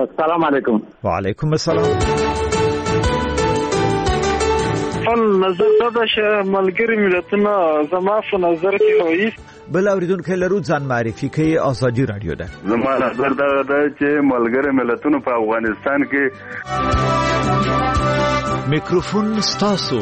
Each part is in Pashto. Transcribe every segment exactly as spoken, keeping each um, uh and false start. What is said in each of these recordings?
السلام علیکم. وعلیکم السلام. خپل نظر دا چې ملګری ملتونه زما په نظر کې وایي بل اوریدونکو لرو ځان معرفي کوي. ازادي رادیو ده. زما نظر دا ده چې ملګری ملتونه په افغانستان کې میکروفون ستاسو.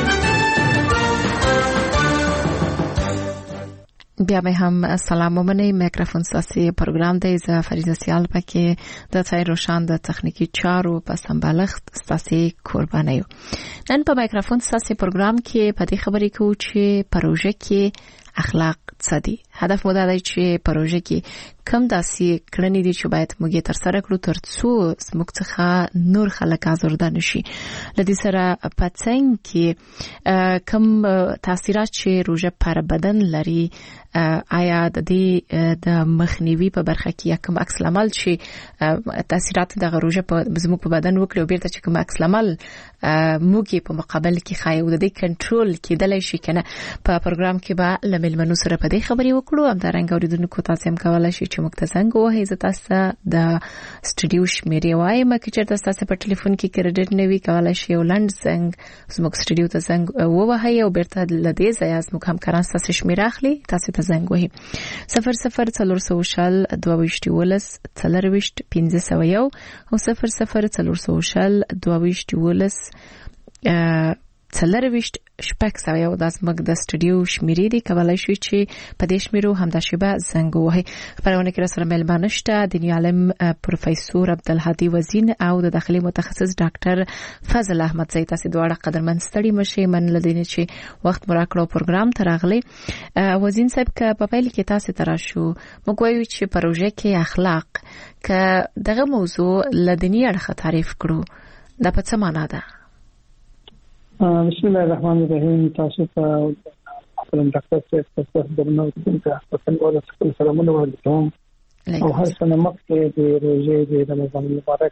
بیا به هم سلام ومنئ. میکروفون ساسی پروگرام دی. ز فریضه سیال پکې د ځای روشان د تخنیکی چارو په سمبالښت ساسی قربانه یو. نن په میکروفون ساسی پروگرام کې په دې خبرې کوو چې پروژه کې اخلاق څه دي. هدف مو دا دی چې پروژه کې کم داسې کړنې دي چې باید موږ تر سره کړو ترڅو زموږ څخه نور خلک آزرده نشي. لدې سره په څنګ کې کم تاثیرات چې روژه پر بدن لري، آیا د دې د مخنیوي په برخه کې کوم عکس العمل چې تاثیرات د روژه په زموږ په بدن وکړي او بیرته چې کوم عکس العمل موږ په مقابل کې خایو د دې کنټرول کېدلای شي کنه. په پروګرام کې به لملمنو سره په دې خبرې وکړو. هم دا رنګ اوریدونکو تاسو هم کولای شئ چې موږ ته زنګ ووهئ. زه تاسو د سټډیو شمیرې وایم چې چېرته تاسو په ټلیفون کې کریډټ نه وي کولای شئ ولند زنګ زموږ سټډیو ته زنګ ووهئ او بیرته لدې ځای زموږ همکاران تاسو شمیره اخلي تاسو ته زنګ وهئ. صفر صفر څلور سوه شل دوه ویشت ولس څلور ویشت پنځه سوه یو او صفر صفر څلور سوه شل دوه ویشت ولس څلور ویشت شپږ سوه یو. د زموږ د سټډیو شمیرې دي. کولای شئ چې په دې شمیرو همدا شیبه زنګ ووهئ. خبرونه کې سره ملمانه شته دیني عالم پروفیسور عبدالهادي وزین او د داخلي متخصص ډاکټر فضل احمد زئی. تاسو دواړه قدرمن ستړي مشه من لدینه چې وخت مراکړو پروګرام ته راغلي. وزین صاحب که په پیل کې تاسو تراشو موږ وایو چې پروژه کې اخلاق که دغه موضوع لدینی اړخ تعریف کړو دا په څه معنا ده؟ بسم الله الرحمن الرحیم. تاسو ته خپل ډاکټر صاحب تاسو درنو څنګه تاسو ول خپل سلامونه ورکوم او هر سنه مخکې د روزې د رمضان مبارک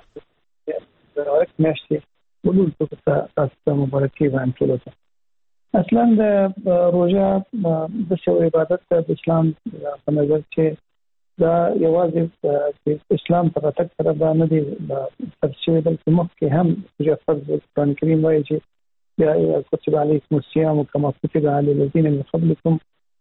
د میاشتې ولول تاسو ته مبارکي وایم. ټول اصلا د روزه د شو عبادت د اسلام په نظر چې دا یوازې د اسلام په تک سره دا نه دی تفسیر بلکې مخکې هم چې فرض قرآن کریم وایي چې یا كتب عليكم الصيام كما كتب على الذين من قبلكم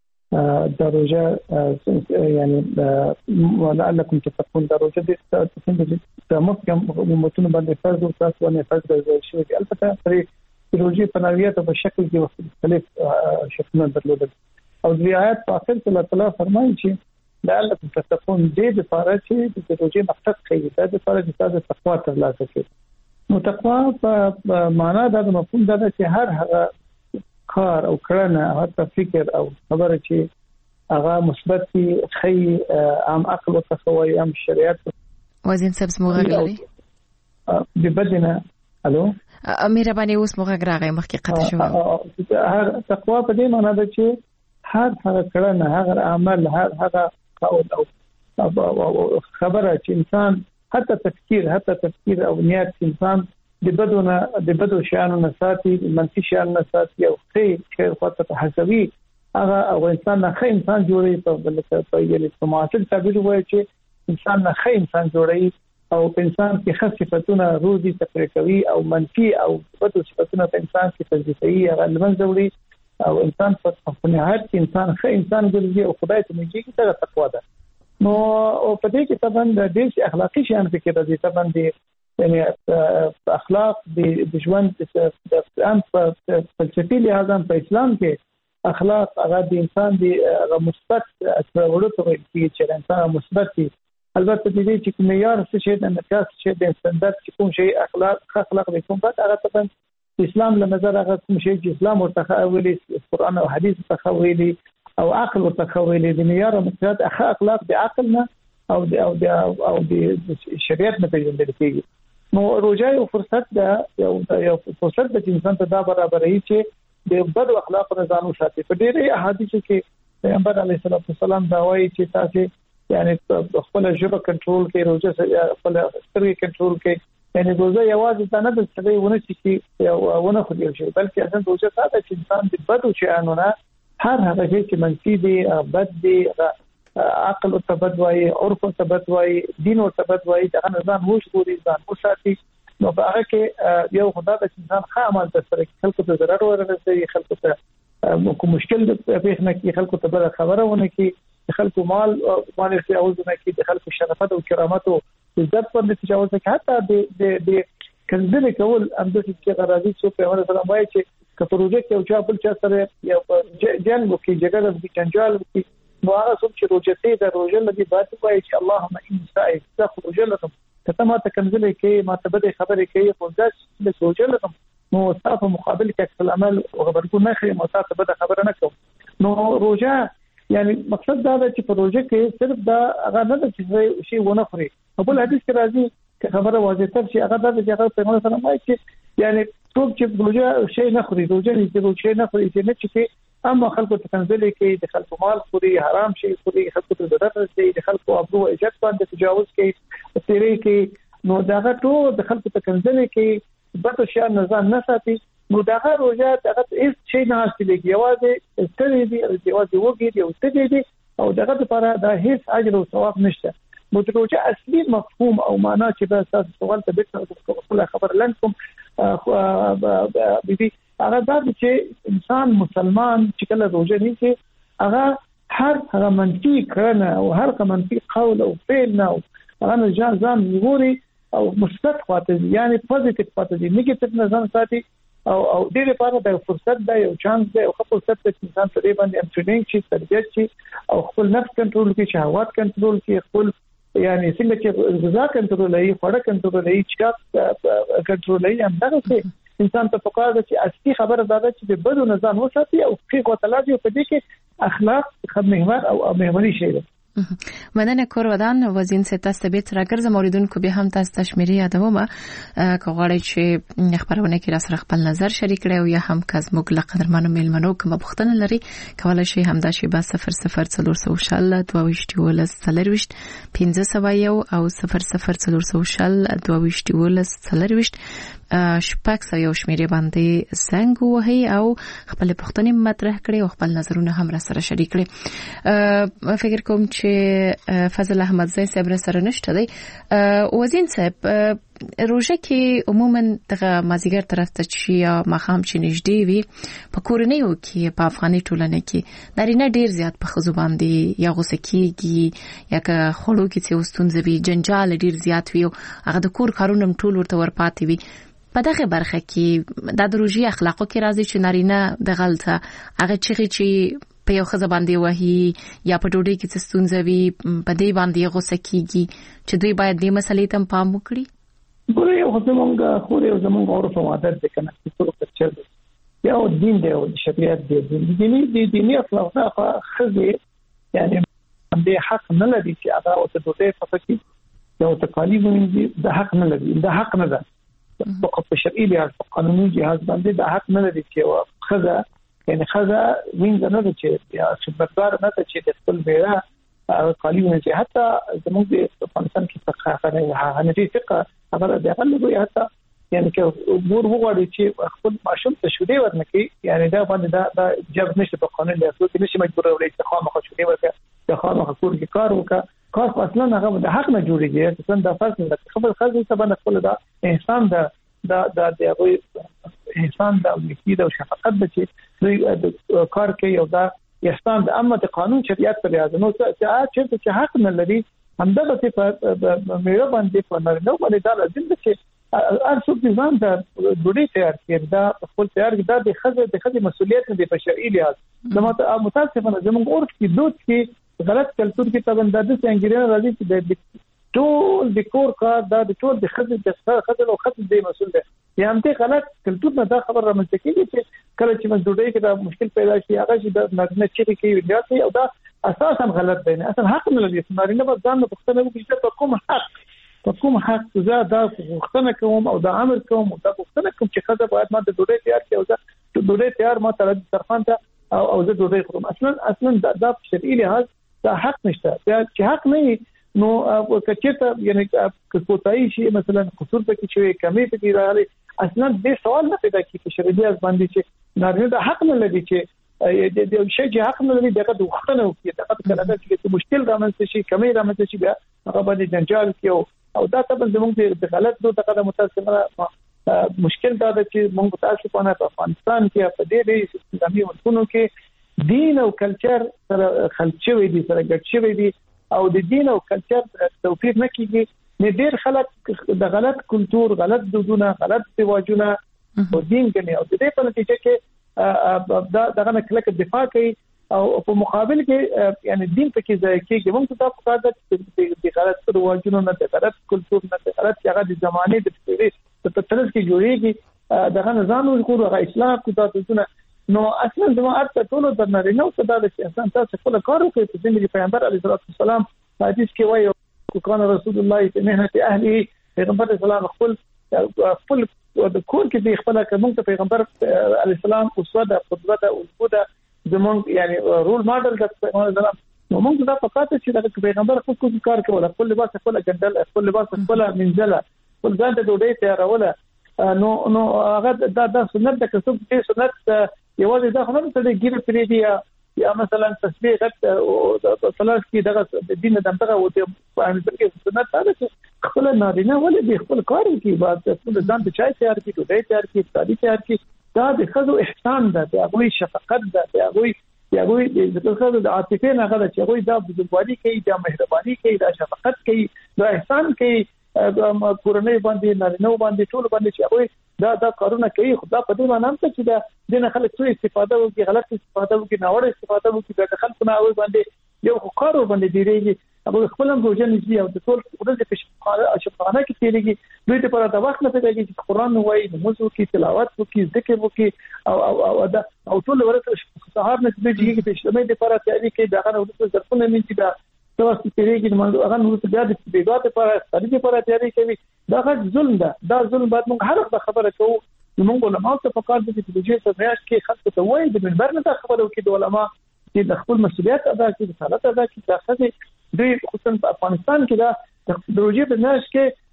دروجه يعني ولعلكم تتقون. دروجه دي د مخکې امتونو باندې فرض او تاسو باندې فرض ګرځول شوی دی. البته پرې روزي په نوعیت او په شکل کې مختلف شکلونه درلودل او د آیات په اخر کې الله تعالی فرمایي چې لعلكم تتقون دې لپاره چې د روزي مقصد کوي دا د لپاره چې تاسو تقوا ترلاسه کړئ. نو تقوا په معنا دا د مفهوم دا چې هر هغه کار او کړنه او فکر او خبره چې هغه مثبت وي خي عام عقل او تخوي عام شریعت. وزین صاحب موږ غواړي د بدنه الو مهرباني اوس موږ غواړي مخکې قطع شو. هر تقوا په دې معنا ده چې هر هغه کړنه هغه عمل هر هغه قول او خبره چې انسان حتی تفکیر حتی تفکیر او نیت انسان د بدونه د بدو شیانو نه ساتي منفي شیانو نه ساتي او خیر خیر خاطر حسابي هغه او انسان نه خیر انسان جوړي په بلکې په یوه سماعت تعبیر وایي چې انسان نه خیر انسان جوړي او انسان کې خاص صفاتونه روزي تفریقوي او منفي او بدو صفاتونه په انسان کې تجزیهي هغه لمنځوري او انسان په نهایت کې انسان خیر انسان ګرځي او خدای ته نږدې کیږي. تقوا ده. نو او په دې کې طبعا د دې اخلاقی شیان په کې راځي. طبعا د یعنی اخلاق د ژوند د عام فلسفي لحاظ په اسلام کې اخلاق هغه د انسان د مثبت اثرولو ته وایي چې انسان مثبت دي. البته د دې چې معیار څه شي د نقاش چې د ستاندرد چې کوم شي اخلاق اخلاق د کوم بعد هغه طبعا اسلام له نظر هغه کوم شي چې اسلام ورته ویلي قرآن او حديث ته ویلي او عقل وتخويل د معیار او مقصد اخلاق د عقل نه او د او د او د شریعت نه پیژندل کیږي. نو روزه یو فرصت ده یو یو فرصت ده چې انسان ته دا برابرې چې د بد اخلاق نه ځانو ساتي. په ډېرې احادیث کې پیغمبر علیه الصلاه والسلام دا وایي چې تاسو یعنی خپل ژبه کنټرول کړئ، روزه خپل سترګې کنټرول کړئ. یعنی روزه یوازې دا نه ده چې ونه چې ونه خو دی شي بلکې اصلا روزه ساده چې انسان د بد شیانو نه هر هغه چې منفي دي بد دي عقل او تبد وای عرف او تبد وای دین او تبد وای دا نظام وښ ګوري ځان وساتي نو هغه کې یو خدای د انسان ښه عمل تر سره خلکو ته ضرر ورسوي خلکو ته کوم مشکل پیښ نه کی خلکو ته بل خبره ونه کی خلکو مال مال څه اوزونه کی د خلکو شرافت او کرامت او عزت پر تجاوز کوي حتی د د کنځل کول اندوه چې غراضي څو په هغه سره وایي چې کپروجه کې او چا بل چا سره یو جنگ وکي جګړه وکي جنجال وکي نو هغه څوک چې روجته د روزه لدی بات وایي چې اللهم ان سائل تخرج لكم کته ما ته کنځل کې ما ته بده خبرې کوي خو ځکه چې روزه لكم نو تاسو مقابل کې اکثر عمل او خبرکو نه خې ما ته بده خبره نه کوم نو روزه یعنی مقصد دا چې په روزه کې صرف دا هغه نه چې شی ونه خوري په بل حدیث کې راځي چې خبره واضح تر چې هغه دا چې هغه پیغمبر صلی الله علیه وسلم چې یعنی څوک چې روزه شی نه خوري روزه نه چې شی نه خوري چې نه چې اما خلکو ته کنځلې کوي د خلکو مال خوري حرام شي خوري خلکو ته ضرر رسي د خلکو ابرو عزت باندې تجاوز کوي تیرې کوي نو داغه ټول د خلکو ته کنځلې کوي بده شي نظام نه ساتي نو داغه روزه دغه هیڅ شي نه حاصلېږي یوازې ستړي دي او یوازې وګړي دي او ستړي دي او دغه لپاره دا هیڅ اجر او ثواب نشته نو د روزه اصلي مفهوم او معنا چې دا تاسو سوال ته به خپل خبر لنکم بيبي هغه دا چې انسان مسلمان چې کله روزه نیسي هغه هر هغه منفي کړنه او هر هغه منفي قول او فعل نه هغه ځان ځان نیوري او مثبت خاطر یعنی پوزټیو خاطر دی نیگیټیو نه ځان ساتي او او دې لپاره د فرصت دی او چانس دی او خپل فرصت د انسان په دې باندې امټریننګ شي تربیت شي او خپل نفس کنټرول کړي شهوات کنټرول کړي خپل یعنی څنګه چې غذا کنټرول لري خوړه کنټرول لري چې کنټرول لري هم دا څه انسان ته پکار ده چې اصلي خبره دا ده چې د بدو نه ځان وساتي او حقیقت او تلاجي په دې کې اخلاق خدمت او محوري شي ده مننه کورودان وزین سه تاسو به تر ګرځ موریدونکو به هم تاسو تشمیري یادومه کوغړی چې خبرونه کې را سره خپل نظر شریک کړي او یا هم کز موږ لقدرمنو میلمنو کوم بوختنه لري کولای شي همدا شی با صفر صفر څلور سو شل دوه وشت ولس څلروشت پنځه سو یو او صفر صفر څلور سو شل دوه وشت ولس څلروشت شپږ سو یو شمیرې باندې څنګه وهي او خپل بوختنه مطرح کړي او خپل نظرونه هم را سره شریک کړي فکر کوم چې فضل احمد زئی صاحب سره نشته دی وزین صاحب روزه کې عموما دغه مازیګر طرف ته چې یا مخام چې نږدې وي په کورنیو کې په افغاني ټولنه کې نارینه ډیر زیات په خزو باندې یا غوسه کیږي یا که خړو کې څه وستونځ وي جنجال ډیر زیات وي او هغه د کور کارونه ټول ورته ورپاتې وي په دغه برخه کې د روزي اخلاقو کې راځي چې نارینه د غلطه هغه چې په یو خزه باندې وਹੀ یا په ډوډۍ کې څه ستونزه وي په دې باندې غوسه کیږي چې دوی باید دې مسلې ته پام وکړي ګوره یو زمونږ خو یو زمونږ عرف او عادت دي کنه چې څو کچر دي یو دین دی او شریعت دی دیني دي دیني اخلاق نه خزه یعنی د حق نه لري چې هغه او ته دوی فقط یو تکالیف دي د حق نه لري د حق نه ده په شرعي لحاظ په قانوني جهاز باندې د حق نه لري چې خزه یعنی خزه وینځ نه ده چې یا خدمتګار نه ده چې د خپل بیره قالینه چې حتی زموږ په افغانستان کې فقہ غنه حنفي فقہ هغه د هغه لوي حتی یعنی چې ګور وګوري چې خپل ماشوم ته شوډي ورنکي یعنی دا باندې دا د جب نشي په قانون له اساس کې نشي مجبور ولې چې خامخا شوډي ورکړي د خامخا کور کې کار وکړي کار اصلا هغه د حق نه جوړیږي اصلا د فرض نه خپل خزه ته باندې خپل دا احسان دا دا د دغه احسان دا لیکي دا شفقت د چې کار کوي او دا احسان د امه قانون شریعت پر لحاظ نو چې چې حق نه لري همدغه په مېړه باندې په نارینه باندې دا لازم ده چې ارڅو ځان د ډوډۍ تیار کړي دا خپل تیار کړي دا د خزه د خزه مسولیت نه دی په شرعي لحاظ زموږ متاسفانه زموږ اورت کې دوت کې غلط کلتور کې تبنداد څنګه راځي چې د ټول د کور کار دا د ټول د خزه د خزه او خزه دی مسول دی یا هم ته غلط کلتور نه دا خبر رامنځته کیږي چې کله چې موږ ډوډۍ کې دا مشکل پیدا شي هغه چې د نارینه چې کې ویډیو او دا اساسا غلط دی نه اصلا حق نه لري نارینه به ځان په پښتنه کې چې کوم حق په کوم حق زه دا پښتنه کوم او دا امر کوم او دا پښتنه کوم چې خزه باید ما د ډوډۍ تیار کړي او دا ډوډۍ تیار ما تر طرفان ته او زه ډوډۍ خورم اصلا اصلا دا شرعي لحاظ دا حق نشته چې حق نه نو کچته یعنی کوتای شي مثلا قصور پکې شوی کمی پکې راغلي اصلا دې سوال نه پیدا کیږي چې شریعت باندې چې نارینه د حق نه لري چې د شي چې حق نه لري دغه د وختنه کې دغه کله چې مشکل رامنځته شي کمی رامنځته شي بیا هغه باندې جنجال کې او دا طبعا زموږ د غلط دوه دغه متاسفانه مشکل دا ده چې موږ تاسو په افغانستان کې په دې ډېر اسلامي ملکونو کې دین او کلچر سره خلچوي دي سره ګډ شوی دي او د دین او کلچر توپیر نه کیږي نه ډېر خلک د غلط کلچر غلط دودونه غلط رواجونه او دین کې او د دې په نتیجه کې دا دغه کله دفاع کوي او په مقابل کې یعنی دین په کې ځای کې موږ ته په کار د غلط رواجونو نه د غلط کلچر نه د غلط هغه د زمانه د په ترڅ کې جوړیږي دغه نظام او هغه اسلام کو تاسو نه نو اصلا زموږ ارته ټول د نارینه او د انسان تاسو خپل کار کوي چې د پیغمبر علیه السلام حدیث کې وایي کان رسول الله په مهنه اهله پیغمبر اسلام خپل خپل د کور کې د خپل کوم ته پیغمبر علی السلام اسوه د قدوه او قدوه زمونږ یعنی رول ماډل د پیغمبر اسلام نو موږ دا فقط چې د پیغمبر خپل کار کوله خپل لباس خپل ګندل خپل لباس خپل منځله خپل ځان ته ډوډۍ تیاروله نو نو هغه دا د سنت د کسب کې سنت یوازې دا خبره ته ګیره پرې دی یا مثلا تسبیح غت او د صلات کې دغه د دین دغه او د باندې کې سنت دا چې خپل نارینه ولې د خپل کار کې بعد خپل ځان ته چای تیار کړي ډوډۍ تیار کړي سادي تیار کړي دا د خزو احسان ده د هغه شفقت ده د هغه د هغه د خزو د عاطفه نه غواړي چې هغه د بزرګوالي کوي د مهرباني کوي د شفقت کوي د احسان کوي کورنۍ باندې نارینه باندې ټول باندې چې هغه دا دا کارونه کوي خدا په دې معنی ته چې دا د خلک څو استفاده وکړي غلط استفاده وکړي ناوړه استفاده وکړي د خلکو نه اوی باندې یو کارو باندې دیریږي هغه خپل هم روزه نشي او د ټول ورځې په شپانه کې تیریږي دوی ته پر دا وخت نه پیدا کیږي قرآن وایي موضوع کې تلاوت وکړي ذکر وکړي او او دا او ټول ورځ سهار نه دیږي چې شمه د پر تیاری کې دا غو ورځ ځرفونه منځي دا تاسو تیریږي نو هغه نور څه بیا د بیګات لپاره ستړي لپاره تیاری کوي دا غږ ظلم ده دا ظلم باید موږ هر وخت خبره کوو نو موږ علماء ته فقط د دې چې څه کې خلک ته وایي د منبر نه خبرو کې د علماء چې د خپل مسؤلیت ادا کړي د حالت ادا کړي دا څه دوی خصوصا په افغانستان کې دا د روزي په ناش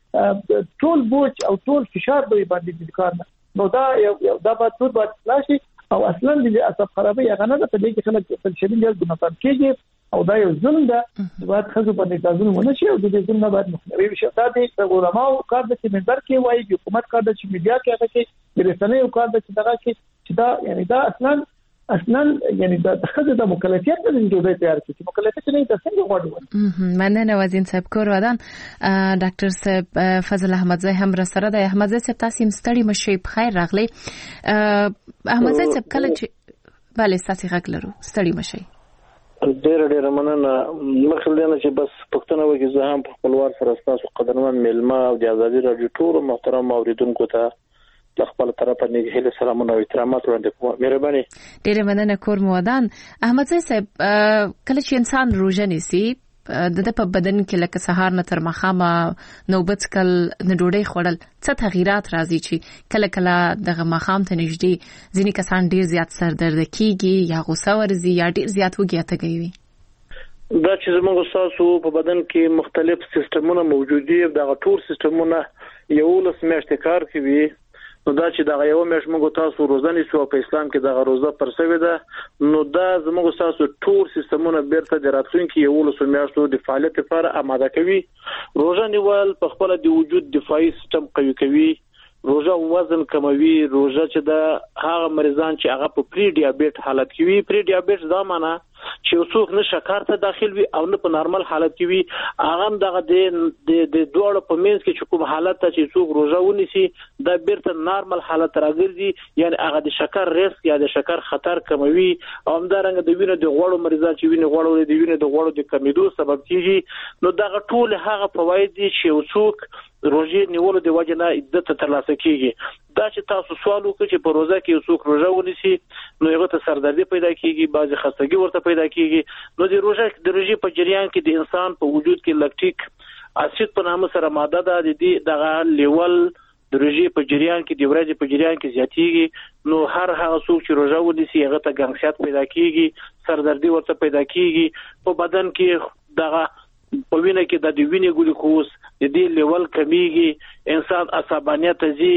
کې ټول بوج او ټول فشار به باندې د کار نه نو دا یو دا به ټول باید فلاشي او اصلا د اساس خرابې هغه نه په دې کې خلک په شدید ډول ګناه کوي او دا یو ظلم ده باید خزو باندې تاسو ونه شي او د دې ظلم نه باید مخنیوي شي دا د علماء کار د چې منبر کې وایي د حکومت کار د چې میډیا کې هغه کې د رسنیو کار د چې دغه کې چې دا یعنی دا اصلا اصلا یعنی دا خزو د مکلفیت د جوړې تیار کړي مکلفیت نه د څنګه غواړي مننه وزین صاحب کور ودان ډاکټر صاحب فضل احمد زای هم سره د احمد زای صاحب تاسو مستړي مشي بخیر راغلی احمد زای صاحب کله چې bale تاسو غږ لرو ستړي مشي ډېر ډېر مننه مخکې نه چې بس پښتنه وګي زه هم په خپلوار سره تاسو قدرمن ملما او د ازادي رادیو ټول محترم اوریدونکو ته خپل طرفه نه هله سلامونه او احترامات وړاندې کوم مهرباني ډېر مننه کور مودان احمد صاحب کله چې انسان روزه نیسي د په بدن کې لکه سهار نه تر مخامه نوبت کل نه ډوډۍ خوړل څه تغیرات راځي چې کله کله دغه مخام ته نږدې ځینې کسان ډیر زیات سر درد کیږي یا غوسه ورزي یا ډیر زیات وږي اتګوي دا چې زموږ تاسو په بدن کې مختلف سیستمونه موجود دي دا ټول سیستمونه یو لس میاشتې کار کوي نو دا چې دا یو میاشت موږ تاسو روزانه سو په اسلام کې دا روزه پر سوي ده نو دا زموږ تاسو ټول سیستمونه بیرته د راتلونکي یو لس میاشتو د فعالیت لپاره آماده کوي روزه نیول په خپل د وجود دفاعي سیستم قوي کوي روزه وزن کموي روزه چې دا هغه مریضان چې هغه په پری ډیابیټ حالت کې وي پری ډیابیټ دا معنی چې څوک نه شکر ته داخل وي او نه په نارمل حالت کې وي هغه دغه د د دوړو په منځ کې چې کوم حالت ته چې څوک روزه ونیسي دا بیرته نارمل حالت راګرځي یعنی هغه د شکر ریسک یا د شکر خطر کموي او همدارنګه د وینې د غوړو مریضان چې وینې غوړو د وینې د غوړو د کمیدو سبب کیږي نو دغه ټول هغه فواید دي چې څوک روزه نیولو د وجه نه عدت ترلاسه کیږي دا چې تاسو سوال وکړئ چې په روزه کې څوک روزه ونیسي نو هغه ته سردردي پیدا کیږي بعضی خستګي ورته پیدا کیږي نو د روزه د روزي په جریان کې د انسان په وجود کې لاکټیک اسید په نامه سره ماده ده د دې دغه لیول د روزي په جریان کې د ورځې په جریان کې زیاتیږي نو هر هغه څوک چې روزه ونیسي هغه ته ګنګسیات پیدا کیږي سردردي ورته پیدا کیږي په بدن کې دغه په وینه کې د وینې ګلوکوز د دې لیول کمیږي انسان عصبانیت زی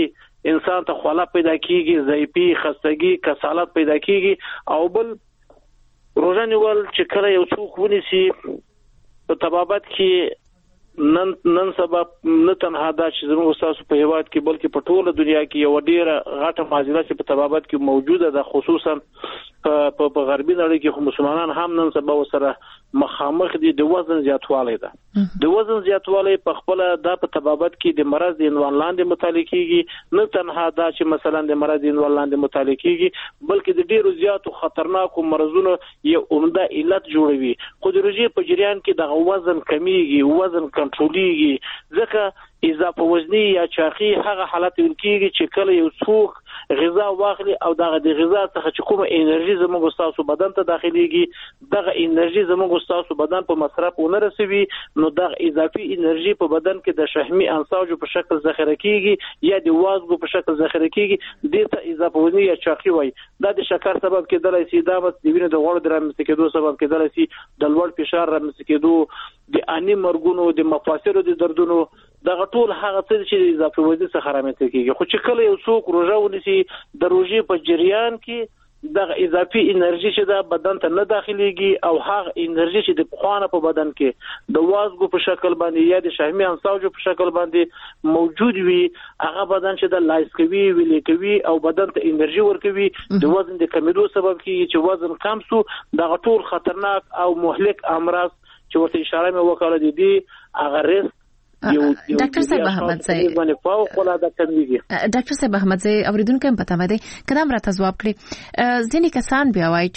انسان ته خلا پیدا کیږي، ضعیفي، خستګي، کسالت پیدا کیږي. او بل روزه نیول چې کله یو څوک ونیسي په طبابت کې نن نن سبب نه تنها دا چې زموږ تاسو په هیواد کې بلکې په ټوله دنیا کې یو ډیره غټه معضله چې په طبابت کې موجوده ده، خصوصا په په غربي نړۍ کې مسلمانان هم نن سبا سره مخامخ دي د وزن زیاتوالی ده. د وزن زیاتوالی په خپل د په طبابت کې د مرض د عنوان لاندې متعلق کیږي، نه تنها دا چې مثلا د مرض د عنوان لاندې متعلق کیږي بلکې د ډیرو زیاتو خطرناکو مرزونو یو عمده علت جوړوي. خو د روزي په جریان کې د وزن کمیږي، وزن کنټرولېږي، ځکه اضافه وزنی یا چاقي هغه حالت ولکېږي چې کله یو څوک غذا واخلي او دغه د غذا څخه چې کومه انرژي زموږ تاسو بدن ته داخليږي، دغه انرژي زموږ تاسو بدن په مصرف ونه رسوي، نو دغه اضافي انرژي په بدن کې د شحمي انساجو په شکل ذخیره کیږي یا د وازګو په شکل ذخیره کیږي، دته اضافه وزنی یا چاقي وای. دا د شکر سبب کېدلای شي، دا د وینې د غوړ د رامنځته کېدو سبب کېدلای شي، د لوړ فشار رامنځته کېدو، د اني مرګونو، د مفاصلو د دردونو، دغه ټول هغه څه چې د اضافي وزن څخه رامنځته کیږي. خو چې کله یو څوک روزه ونیسي د روزي په جریان کې دغه اضافي انرژي چې د بدن ته نه داخليږي او هغه انرژي چې د خوانه په بدن کې د وازګو په شکل باندې یا د شحمي انساجو په شکل باندې موجود وي، هغه بدن چې د لایس کوي، ویلې کوي او بدن ته انرژي ورکوي، د وزن د کمیدو سبب کیږي چې وزن کم سو. دغه ټول خطرناک او مهلک امراض چې ورته اشاره مې وکړه دي دي هغه ریسک. ډاکټر صاحب احمد زئی ډاکټر صاحب احمد زئی اوریدونکو هم پته مده کدام راته جواب کړي. ځینې کسان بیا وایي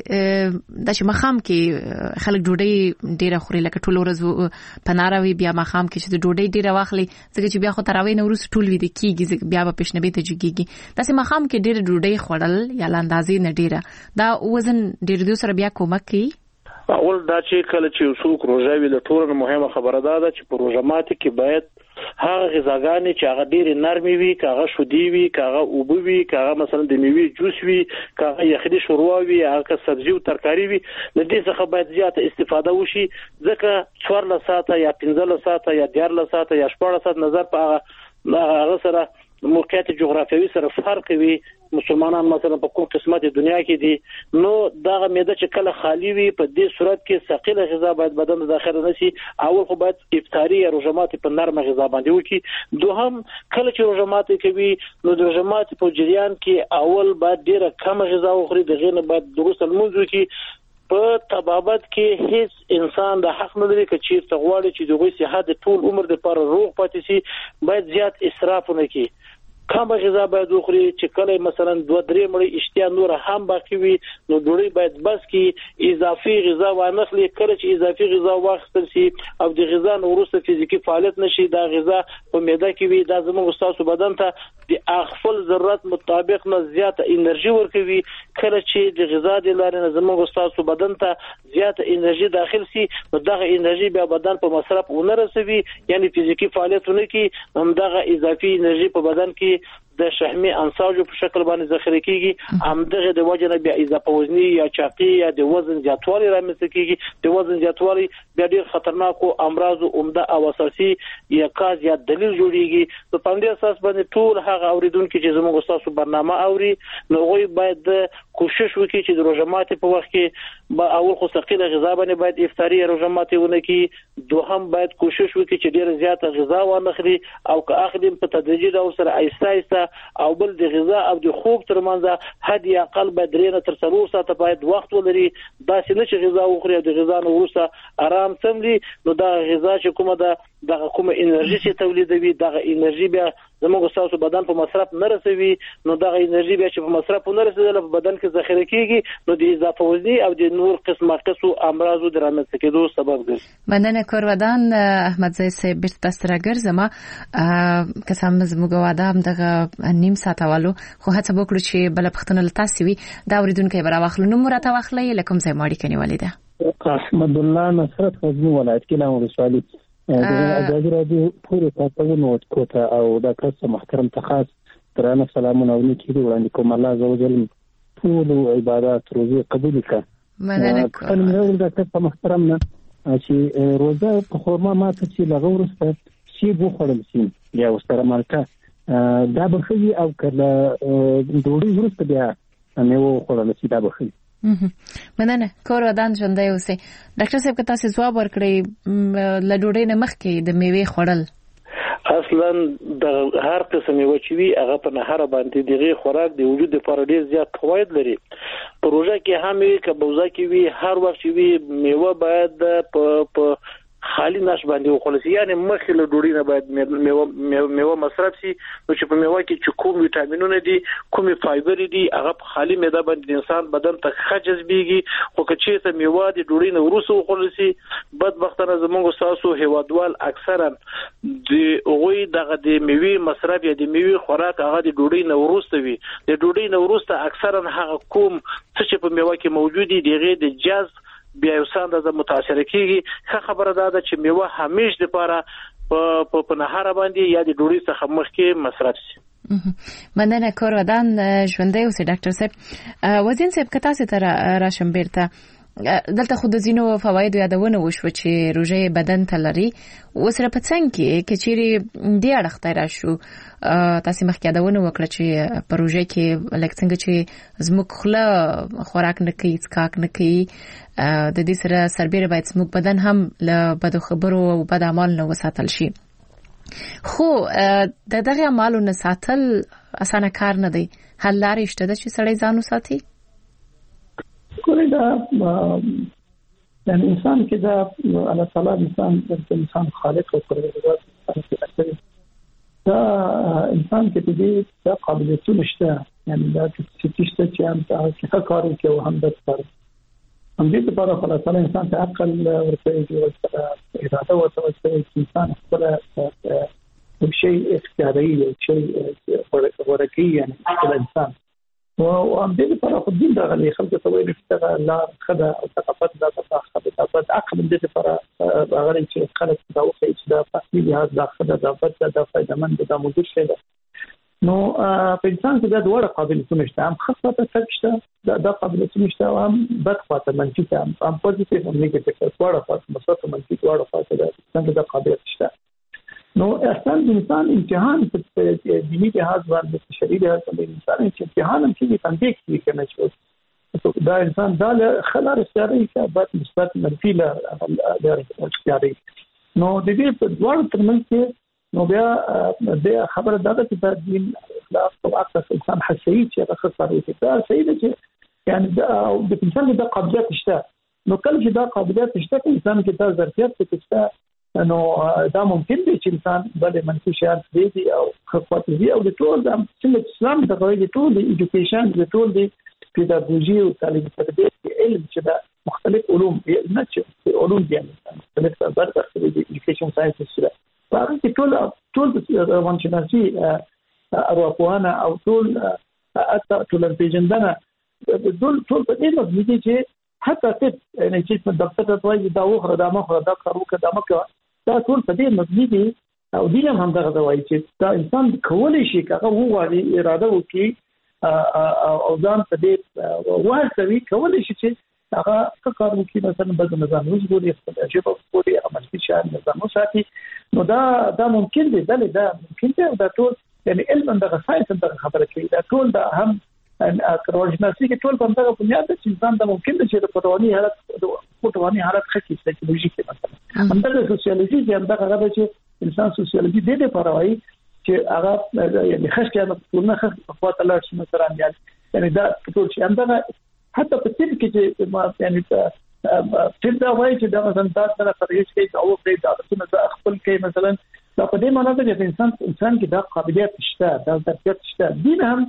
چې د مخام کې خلک ډوډۍ ډیره خوري، لکه ټول ورځ پناروي، بیا مخام کې چې ډوډۍ ډیره واخلي ځکه چې بیا خو تراوی نو ورس ټول وی دي کیږي، بیا په پښنبي ته جوړیږي. داسې مخام کې ډیره ډوډۍ خورل یا لاندازې نه ډیره دا وزن ډیر دوه سره بیا کومک کوي. اول دا چې کله چې څوک روزه وي د ټولو مهمه خبره ده چې په روزه ماته کې باید هغه غذاګانې چې هغه ډېر نرمي وي، هغه شودي وي، هغه اوبه وي، هغه مثلا د میوې جوس وي، هغه یخني شوروا وي، هغه سبزي او ترکاری وي، د دې څخه باید زیاته استفاده وشي ځکه څوارلس ساعته یا پنځلس ساعته یا دیارلس ساعته یا شپږ ساعت نظر په هغه هغه سره موقعیت جغرافیوي سره فرق وي. مسلمانان مثلا په کوم قسمت دنیا کې دي، نو دغه معده چې کله خالی وي په دې صورت کې ثقيله غذا باید بدن ته داخله نشي. اول خو باید افطاری یا روزمات په نرمه غذا باندې وکړي. دوهم کله چې روزمات کوي نو د روزمات په جریان کې اول باید ډیره کم غذا وخوري، دغه نه باید درست المنځ وکړي. په طبابت کې هیڅ انسان د حق نه لري چې چیرته غواړي چې دغه صحت ټول عمر لپاره روغ پاتې شي باید زیات اسراف نه کوي. کم غذا باید وخوري چې کله مثلا دوه درې مړی اشتیا نور هم باقی وي نو ډوډۍ باید بس کې اضافي غذا وانخلي. کله چې اضافي غذا واخیستل شي او د غذا نو وروسته فزیکی فعالیت نشي، دا غذا په معده کې وي، دا زموږ تاسو بدن ته د خپل ضرورت مطابق نه زیاته انرژي ورکوي. کله چې د غذا د لارې نه زموږ تاسو بدن ته زیاته انرژي داخل شي نو دغه انرژي بیا بدن په مصرف ونه رسوي، یعنی فزیکی فعالیت نه کوي، هم دغه اضافي انرژي په بدن کې د شحمي انساجو په شکل باندې ذخیره کیږي. همدغه د وجه نه بیا اضافه وزنی یا چاقي یا د وزن زیاتوالی رامنځته کیږي. د وزن زیاتوالی بیا ډیر خطرناکو امراض عمده او اساسي یا کاز یا دلیل جوړیږي. په پاندې اساس باندې ټول هغه اوریدونکو چې زموږ تاسو برنامه اوري نو غوي باید کوشش وکړي چې د روزمات په وخت کې با اول خو ثقيله غذا باندې باید افطاری روزمات ونه کی. دوهم باید کوشش وکړي چې ډیر زیاته غذا ونخري او که اخلي په تدریجي ډول سره آهسته آهسته او بل د غذا او د خوب ترمنځ حد یا اقل به درې تر څلور ساعته باید وخت ولري. دا چې چې غذا وخوري د غذا نو وروسته آرام سملي نو دا غذا چې کومه ده دغه کومه انرژي چې تولیدوي دغه انرژي بیا زموږ تاسو بدن په مصرف نه رسوي، نو دغه انرژي بیا چې په مصرف نه رسیدل په بدن کې ذخیره کیږي نو د اضافه وزنی او د نور قسمه قسو امراضو د رامنځته کېدو سبب ګرځي. مننه کورودان احمد زئی صاحب بیرته ستر ګرځما قسم زموږ واده هم دغه نیم ساعت اولو خو هڅه وکړو چې بل پختنه لتاسي وي دا اوریدونکو برا واخلو نو مرته واخلې لکم زې ماړي کني ولیده احمد الله نصرت غزنی ولایت کې له ورسوالي د ازادي راډیو پوره تاسو نو کوته او د تاسو محترم تخاص درانه سلامونه او نیکی وړاندې کوم. الله عزوجل ټول عبادت روزي قبول کړه. مننه کوم. نو د تاسو محترم نه چې روزه په خورما ماته چې لغورسته شی بو خړل شي یا وستره مالکه دا بخي او کله ډوډۍ ورسته بیا میوه خوړل شي دا بخي. مننه. کور ودان ژوندۍ اوسئ. ډاکټر صاحب که تاسو ځواب ورکړئ له ډوډۍ نه مخکې د میوې خوړل اصلا د هر قسم میوه چې وي هغه په نهر باندې دغه خوراک د وجود لپاره ډیر زیات فواید لري. پروژه کې هم وي کبوزه کې وي هر وخت چې وي میوه باید په په خالی نش باندې وخورل شي، یعنی مخکې له ډوډۍ نه باید میوه میوه مصرف شي. نو چې په میوه کې چې کوم ویټامینونه دي کوم فایبر دي هغه په خالی معده باندې انسان بدن ته ښه جذبېږي. خو که چېرته میوه د ډوډۍ نه وروسته وخورل شي بدبختانه زموږ ستاسو هیوادوال اکثرا د هغوی دغه د میوې مصرف یا د میوې خوراک هغه د ډوډۍ نه وروسته وي. د ډوډۍ نه وروسته اکثرا هغه کوم څه چې په میوه کې موجود دي دغه د جذب بیا یو ساند د متاثر کیږي. ښه خبره ده چې میوه همیش لپاره په په نهار باندې یا د ډوډۍ څخه مخکې مصرف شي. مننه. کور ودان ژوندۍ اوسئ. ډاکټر صاحب وزین صاحب که تاسو ته راشم بیرته دلته خو د ځینو فوایدو یادونه وشوه چې روژه بدن ته لري. وسره په څنګ کې که چیرې دې اړخ ته راشو تاسو مخکې یادونه وکړه چې په روژه کې لکه څنګه چې زموږ خوله خوراک نه کوي څښاک نه کوي د دې سره سربېره باید زموږ بدن هم له بدو خبرو او بد اعمالو نه وساتل شي. خو د دغه اعمالو نه ساتل اسانه کار نه دی. حل لارې شته ده چې سړی ځان وساتي؟ کولی دا یعنی انسان کې دا الله تعالی انسان د انسان خالق او پروردگار دا انسان کې دې دا قابلیتونه شته، یعنی دا چې شته چې هم څه کار کوي او هم د کار هم دې لپاره الله تعالی انسان ته عقل ورکړي او اراده ورکړي چې انسان خپل یو شی اختیاري یو شی ورکړي یعنی خپل انسان او هم دې لپاره خو دین راغلي خلک ته وایي چې لا خدا او ثقافت دا ثقافت دا عقل دې لپاره راغلي چې خلک دا وایي چې دا فاسي لحاظ دا خدا دا بد دا فائدمن دا موجود شي. نو په انسان کې دا ډوړه قابلیتونه شته، هم ښه خواته څه شته دا دا قابلیتونه شته او هم بد خواته منفي ته هم پوزټیو هم نیګیټیو ډوړه خواته مثبت او منفي ډوړه خواته دا څنګه دا قابلیت شته. نو احسان د انسان امتحان په دیني لحاظ باندې شرعي لحاظ باندې انسان امتحان هم کې تنبیه کوي کنه چې دا انسان دا خلار اختیاري کې بعد مثبت منفي له اختیاري. نو د دې په ډول ترمنځ کې نو بیا د خبره ده چې د دین اخلاق او عقل انسان حسي چې هغه خبرې کوي دا صحیح ده چې یعنی د انسان د قابلیت شته. نو کله چې دا قابلیت شته انسان کې دا ظرفیت شته نو دا ممکن دی چې انسان بل منفي شیان دی او خپل دی او د ټول د څنګه اسلام د غوړي د ټول د ایجوکیشن د ټول د پیداګوژي او تعلیم تربیه کې علم چې دا مختلف علوم نه چې علوم دي مختلف برخه د ایجوکیشن ساينس سره هغه کې ټول ټول د روانشناسي ارواپوهنه او ټول اته ټول پیژندنه ټول ټول په دې مبني دي چې حتی ته نه چې په دفتر ته وایي دا وخره دا مخره دا کارو کړه دا مکه دا ټول په دې مبني دي او دین هم دغه دا وایي چې دا انسان کولی شي هغه وغواړي اراده وکړي او ځان په دې وهڅوي کولی شي چې هغه څه کار وکړي مثلا بدن نظام وزګوري خپل ژبه وګوري هغه مستی شان نظام وساتي. نو دا دا ممکن دی دا دا ممکن دی دا ټول یعنی علم دغه ساينس دغه خبره کوي دا ټول دا هم ان کروژناسي کې ټول په دغه بنیاد چې انسان د ممکن دی چې په رواني حالت په رواني حالت خکې سایکولوژي کې مثلا هم د سوسیالوژي چې دغه غوډه چې انسان سوسیالوژي د دې لپاره وایي چې هغه یعنی خشکه نه ټولنه خخ په تعالی شي مثلا یعنی دا ټول چې همدغه حتی په دې کې چې ما یعنی چې دا وایي چې دا مثلا تاسو سره فرېش کې او په دې د خپل کې مثلا دا په دې معنی ده چې انسان انسان کې دا قابلیت شته دا ظرفیت شته دین هم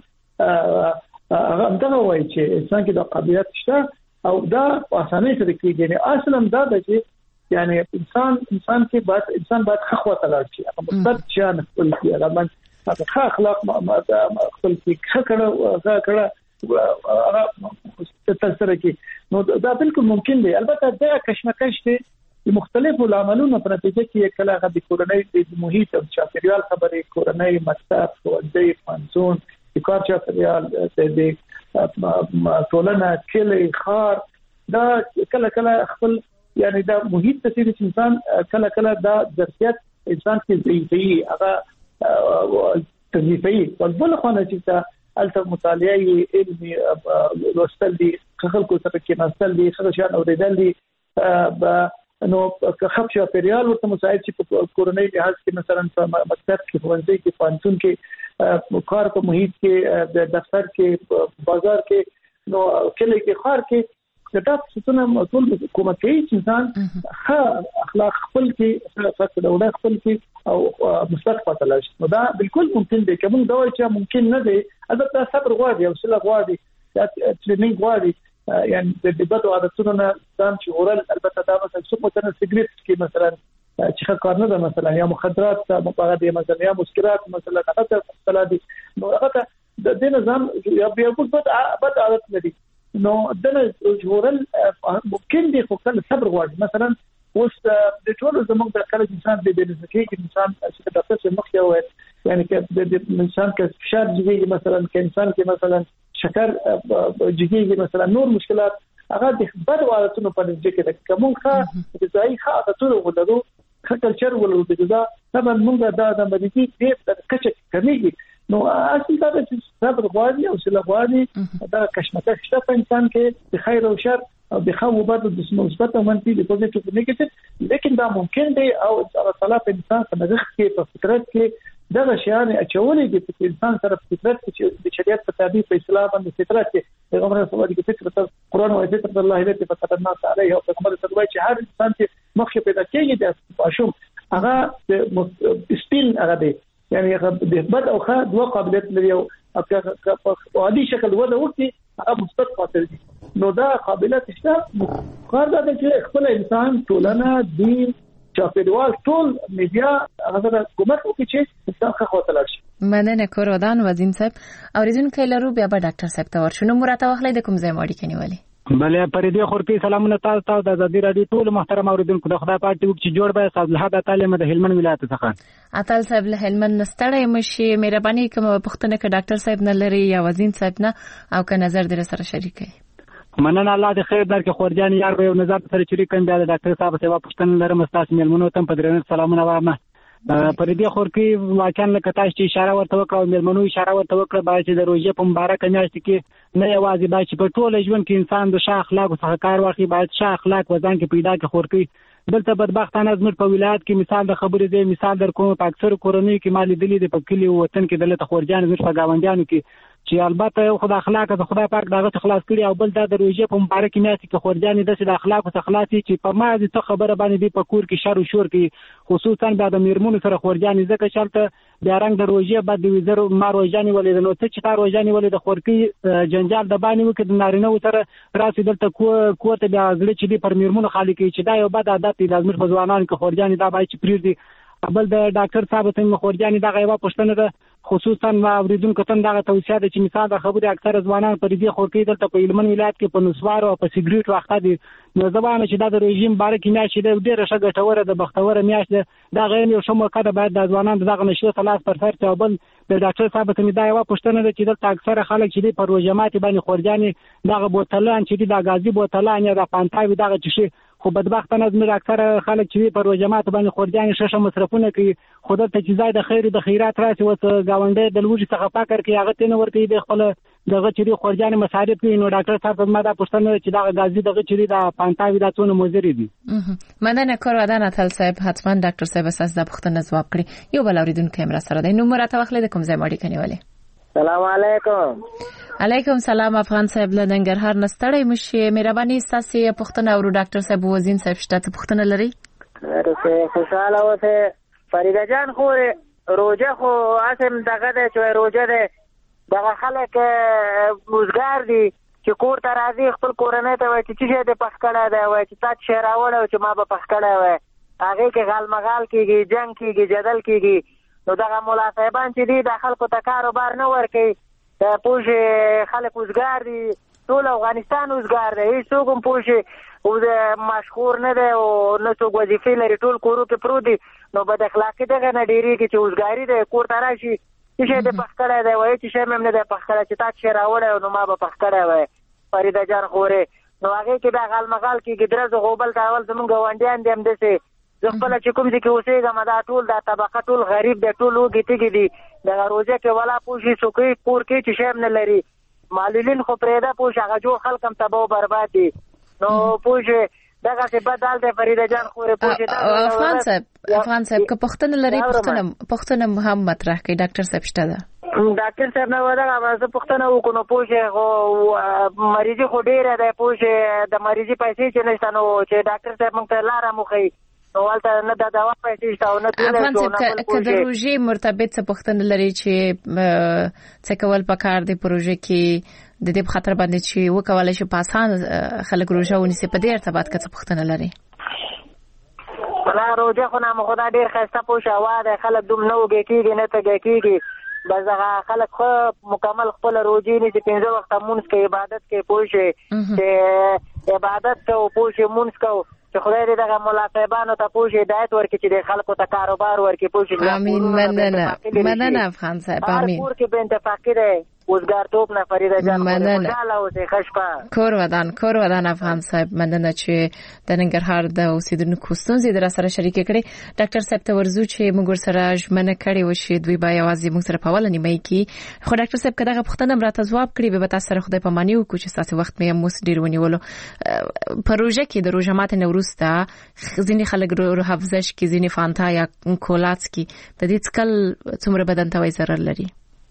هغه دغه وایي چې انسان کې دا قابلیت شته او دا په اسانۍ سره کېږي. یعنی اصلا دا د چې یعنی انسان انسان کې باید انسان باید خو تعالی شي هغه مثبت شان خپل کې هغه باندې هغه اخلاق خپل کې خکړه هغه کړه هغه تاسو کې نو دا بالکل ممکن دی. البته دا کشمکش دی مختلفو عملونو په نتیجه کې کله هغه د کورنۍ د محیط او چاپیریال خبرې کورنۍ مکتب ښوونځی پوهنتون کار چاپیریال د ټولنه کلی خار دا کله کله خپل یعنی دا محیط ته چې انسان کله کله دا ظرفیت انسان کې ضعیفي هغه تضیفي بل خو نه چې الته مطالعه علمي لوستل دي خلکو سره کې نستل دي خلک شان اوریدل دي نو خپشه پیریال ورته مساعد چې په کورنۍ لحاظ کې مثلا په مکتب کې ښوونځي کې پانتون کې کار په محیط کې د دفتر کې بازار کې نو کله کې خار کې دا څه ټول کومه کوي چې انسان ښه اخلاق خپل کې فقط د خپل کې او مثبت پاتل شي نو دا بالکل ممکن دی کوم دا چې ممکن نه دی البته صبر غواړي او سلا غواړي دا ټریننګ غواړي یعنی د دې عادتونو نه ځان چې اورل البته دا مثلا څه مثلا سیګریټ کې مثلا چې کار نه ده مثلا یا مخدرات مقاعد مثلا یا مسکرات مثلا هغه مثلا دي نو هغه د دې نظام یا بیا په بد عادت لري نو دنه جوړل ممکن دي خو کله صبر غواړي مثلا اوس د ټول زموږ د کله انسان د دې ځکه چې انسان چې د تاسو مخ یو یعنی چې د انسان کې فشار جوړي مثلا کې انسان کې مثلا شکر جوړي مثلا نور مشکلات هغه د بد عادتونو په نتیجه کې د کوم ښه د ځای ښه عادتونو ولرو ښه کلچر ولرو د جزا طبعا موږ دا د مدیتي د کچه کمیږي نو اصل دا چې صبر غواړي او سلا غواړي دا کشمکش شته په انسان کې د خیر او شر او د خو وبد د مثبت او منفي د پوزټیو نیگیټیو لیکن دا ممکن دی او الله تعالی په انسان په نظر کې په فطرت کې دا شیان اچولې دي چې انسان سره فطرت کې د شریعت په تابع په اسلام باندې فطرت کې پیغمبر صلی الله علیه وسلم فطرت قرآن او فطرت الله التي فطرنا عليها او پیغمبر صلی الله علیه وسلم چې هر انسان چې مخکې پیدا کېږي د ماشوم هغه سپین هغه دی یعنی د بد او ښه دوه قابلیت لري او په عادي شکل وده وکړي هغه مثبت پاتل دي نو دا قابلیت شته کار دا چې خپل انسان ټولنه دین چاپیریال ټول میډیا هغه کومه کوي چې انسان ښه خواته لاړ شي مننه کورودان وزین صاحب اوریدونکو لرو بیا به ډاکټر صاحب ته ورشو مراته واخلې د کوم ځای ماړي کنيولې بلې پر دې خورتي سلامونه تاسو ته د ازادي رادیو ټول محترم اوریدونکو د خدای پاک چې جوړ به استاد الحد تعلیم د هلمند ولایت څخه اتل صاحب له هلمند نستړی مشي مهرباني کوم پښتنه ک ډاکټر صاحب نه لري یا وزین صاحب نه او ک نظر در سره شریکي مننه الله دې خیر درکې خورجان یار به نظر سره شریک کړي د ډاکټر صاحب سیوا پښتنه لرم استاد ملمنو تم په درنه سلامونه وایم پر دې خور کې واقعا لکه تاسو چې اشاره ورته وکړو ملمنو اشاره ورته وکړه باید چې د روزې په مبارک میاشت کې نه یوازې باید چې په ټول ژوند کې انسان د ښه اخلاقو څخه کار واخلي باید ښه اخلاق وځان کې پیدا کړي خور کې دلته بدبختانه زموږ په ولایت کې مثال د خبرې دی مثال در کوم په اکثر کورنۍ کې مالي دلی د په کلی وطن کې دلته خورجان زموږ په گاونډیانو کې چې البته یو خدای اخلاق د خدای پاک دغه خلاص کړي او بل دا د روزې په مبارک میاشت کې خورجان د اخلاق څخه خلاصي چې په مازه ته خبره باندې دی په کور کې شر او شور کې خصوصا بعد د میرمنو سره خورجان ځکه چلته بیا رنګ د روزې بعد د وزر ما روزاني ولې نو ته چې تا روزاني ولې د خورکی جنجال د باندې وکړ د نارینه سره راسي دلته کو کوته بیا ځل چې دی پر میرمنو خالي کې چې دا یو بد عادت دی د زموږ ځوانانو کې خورجان دا باید چې پرېږدي بل د ډاکټر صاحب ته خورجان دا غیبه پښتنه ده خصوصا ما اوریدونکو ته دا توصیه ده چې مثال د خبرې اکثر ځوانان پر دې خورکی دلته په هلمند ولایت کې په نسوار او په سیګریټ وخت دي نو زبانه چې د رژیم بارک میاشت دی ډیره ښه ګټوره د بختوره میاشت دا غیر یو شمو کده باید د ځوانان دغه نشو ثلاث پر سر ته بل د ډاکټر صاحب ته دا یو پښتنه ده چې دلته اکثر خلک چې دی پر روزمات باندې خورجان دغه بوتلان چې دی د غازی بوتلان یا د پانتاوي دغه چې خو بدبختانه زموږ اکثر خلک چې په روزمات باندې خورجان ششه مصرفونه کوي خود ته چې زای د خیر د خیرات راسي وس گاونډي د لوجي څخه فکر کوي هغه تنه ورته د خپل دغه چې خورجان مصارف کوي نو ډاکټر صاحب ما دا پښتنه چې دا غازی دغه چې دا پانتاوي دا څونه مزري دي مننه کورودان اتل صاحب حتما ډاکټر صاحب اساس د پښتنه جواب کړی یو بل اوریدونکو هم را سره دی نو مراته واخلې د کوم ځای ماړي کنيولې سلام علیکم علیکم سلام افغان صاحب له ننګرهار نستړی مشي مهرباني تاسو پښتنه او ډاکټر صاحب وزین صاحب شته پښتنه لري ورته خوشاله اوسه فریده جان خو روزه خو اسم دغه د چوي روزه ده دغه خلک روزګار دي چې کور ته راځي خپل کورنۍ ته وایي چې څه دې پخکړه ده وایي چې تاسو شراوړ او چې ما به پخکړه وایي هغه کې غال مغال کېږي جنگ کېږي جدل کېږي نو دغه مولا صاحبان چې دي د خلکو ته کاروبار نه ورکوي د پوجي خلک وزګار دي ټول افغانستان وزګار دی هیڅوک هم پوجي او د مشهور نه دی او نه څوک وظیفې لري ټول کورو کې پرو دي نو بد اخلاقي دغه نه ډېریږي چې وزګاري دی کور ته راشي چې دې پخکړه دی وایي چې شم هم نه دی پخکړه چې تا چې راوړی نو ما به پخکړه وایي فریده جان خورې نو هغې کې دا غال مغال کېږي درز غوبل ته اول زمونږ ګاونډیان دي همداسې زه خپل چې کوم دي کې اوسېږم دا ټول دا طبقه ټول غریب دی ټول وږي تږي دي دغه روزه کې ولا پوشي څوکۍ کور کې چې شی نه لري معلولین خو پرېده پوش هغه جو خلک هم تباہ او برباد دي نو پوش دغه څه بدل دی فریده جان خو پوش دا افغان صاحب افغان صاحب که پښتون لري پښتون پښتون هم مطرح کوي ډاکټر صاحب شته ده ډاکټر صاحب نو دا زه پښتنه وکړو پوښه خو مریضي خو ډیره ده پوښه د مریضي پیسې چې نشته نو چې ډاکټر صاحب موږ ته لاره مخې نو ولته نه د دوا پیسې شته او نه افغان صاحب که د روژې مرتبط څه پښتنه لري چې څه کول پکار دی پروژه کې د دې په خاطر باندې چې وکولای شي په اسان خلک روژه ونیسي په دې ارتباط کې څه پښتنه لري ولا روژه خو نه خو دا ډیر ښایسته پوښه واده خلک دوم نه وګی کېږي نه تګی کېږي بس هغه خلک خو مکمل خپل روزي نه چې پنځه وخت مونږ کې عبادت کې پوښي چې عبادت کو پوښي مونږ کو چې خدای دې دغه مولا صاحبانو ته پوښي هدایت ورکړي چې خلکو ته کاروبار ورکړي پوښي امين مننه مننه افغان صاحب امين کور کې به انتفاقي ده وزګارتوب نه فریده جان مننه کور ودان کور ودان افغان صاحب مننه چې د ننګرهار د اوسیدونکو ستونزې در سره شریک کړي ډاکټر صاحب ته ورزو چې موږ سره ژمنه کړې و چې دوی به یوازې موږ سره په ول نیمه کې خو ډاکټر صاحب کله پښتنه راته ځواب کړی به تاسو سره خدای په مانی وکړو چې تاسو وخت مې موس ډیر ونیولو پروژه کې د روژه ماته نوروز ته ځینې خلک رو حافظش کې ځینې فانتا یا کولاڅ کې د دې څکل څومره بدن ته وایي ضرر لري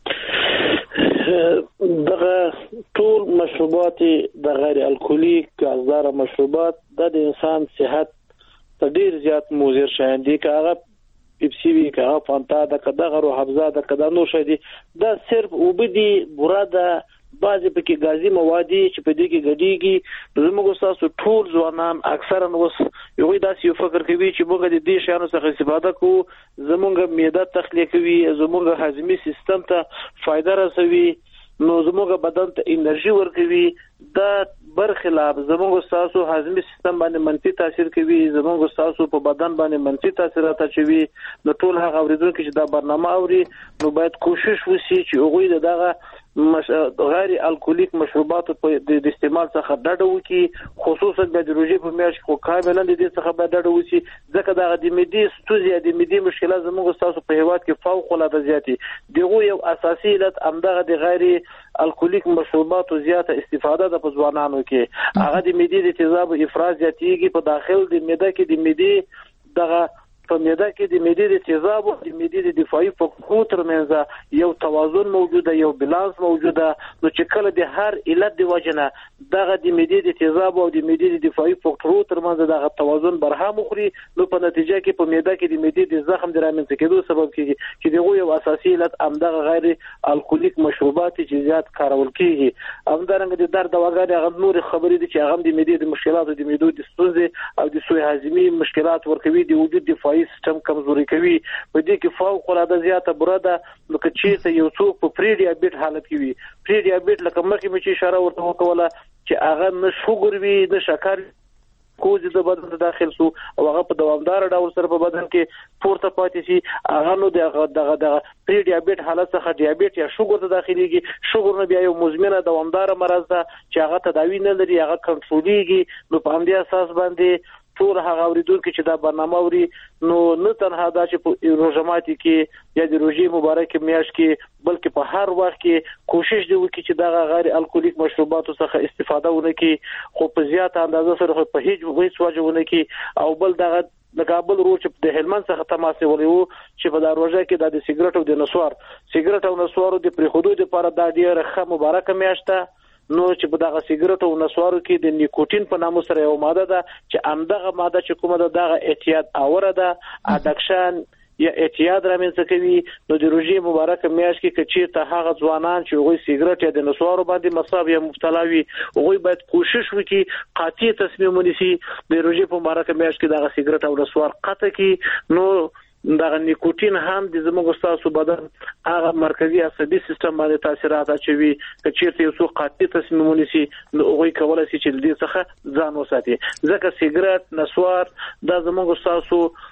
دغه ټول مشروبات د غیر الکولي ګازدار مشروبات د انسان صحت ته ډیر زیات مضر شاین دي که هغه پیپسي وي که هغه فانتا ده که دغه رو حافظه ده که دا نور شي دي دا صرف وبدي براده بعضی پکې غازي مواد چې په دې کې ګډيږي زموږ تاسو ټول ځوانان اکثرا اوس یو داسې یو فکر کوي چې موږ د دې شیانو څخه استفاده کوو زموږ معده تخلیه کوي زموږ هضمي سیستم ته فائدہ رسوي نو زموږ بدن ته انرژي ورکوي دا برخلاف زموږ تاسو هضمي سیستم باندې منفي تاثیر کوي زموږ تاسو په بدن باندې منفي تاثیرات اچوي نو ټول هغه اوریدونکو چې دا برنامه اوري نو باید کوشش وشي چې هغه دغه مش... غیر الکولیک مشروبات په د استعمال څخه ډډه وکړي خصوصا د روژې په میاشت کې کاملا د دې څخه باید ډډه وشي ځکه دا د معدې ستونزې د معدې مشکلات زموږ تاسو په هیواد کې فوق العاده زیاتې دغه یو اساسي علت همدغه د غیر الکولیک مشروبات او زیاته استفاده د ځوانانو کې هغه د معدې د تیزاب افراز زیاتېږي په داخل د معده کې د معدې دغه په معده کې د معدې د تیزاب او د معدې د دفاعي فقرو ترمنځ یو توازن موجوده یو بالانس موجوده نو چې کله د هر علت د وجنه دغه د معدې د تیزاب او د معدې د دفاعي فقرو ترمنځ دغه توازن برهم خوري نو په نتیجه کې په معده کې د معدې د زخم د رامنځته کېدو سبب کیږي چې دغه یو اساسي علت همدغه غیر الکولیک مشروبات چې زیات کارول کیږي همدارنګه د درد دواګانې هغه نور خبرې دي چې هغه د معدې د مشکلاتو د معدو د ستونزې او د سوء هضمي مشکلات ورکوي د وجود دفاعي سیستم کمزوري کوي په دې کې فوق العاده زیاته براده نو که چیرته یو څوک په پری ډیابیټ حالت کې وي پری ډیابیټ لکه مخکې مې اشاره ورته وکوله چې هغه نه شوګر وي نه شکر کوزي د بدن داخل سو او هغه په دوامدار ډول سره په بدن کې پورته پاتې شي هغه نو دغه دغه پری ډیابیټ حالت څخه ډیابیټ یا شوګر ته داخليږي شوګر نه بیا یو مزمنه دوامدار مرض ده چې هغه تداوی نه لري هغه کنټرولېږي نو په همدې اساس باندې ټول هغه اوریدونکو چې دا برنامه اوري نو نه تنها دا چې په روزماتي کې یا د روزي مبارک میاش کې بلکې په هر وخت کې کوشش دی وکړي چې دا غیر الکولیک مشروباتو څخه استفاده ونکړي خو په زیاته اندازه سره په هیڅ وجه وجه ونکړي او بل دا د کابل روچ د هلمند څخه تماس ولیو چې په دروازه کې د سیګریټ او د نسوار سیګریټ او نسوارو د پری حدود لپاره د ډیره ښه مبارک میاشته نو چې په دغه سیګریټ او نسوارو کې د نیکوټین په نامه سره یو ماده ده چې همدغه ماده چې کومه ده دغه اعتیاد اوره ده اډکشن یا اعتیاد رامنځته کوي نو د روژې مبارک میاشت کې کچې ته هغه ځوانان چې هغوی سیګریټ یا د نسوارو باندې مصاب یا مبتلا وي هغوی باید کوشش وکړي قاطع تصمیم ونیسي د روژې په مبارک میاشت کې دغه سیګریټ او نسوار قطع کړي نو دغه نیکوټین هم د زموږ تاسو بدن هغه مرکزی عصبي سیستم باندې تاثیرات اچوي چې چیرته یو څو قاطع تصمیم ونیسي نو هغه کولای شي چې دې څخه ځان وساتي ځکه سیګریټ نسوار د زموږ تاسو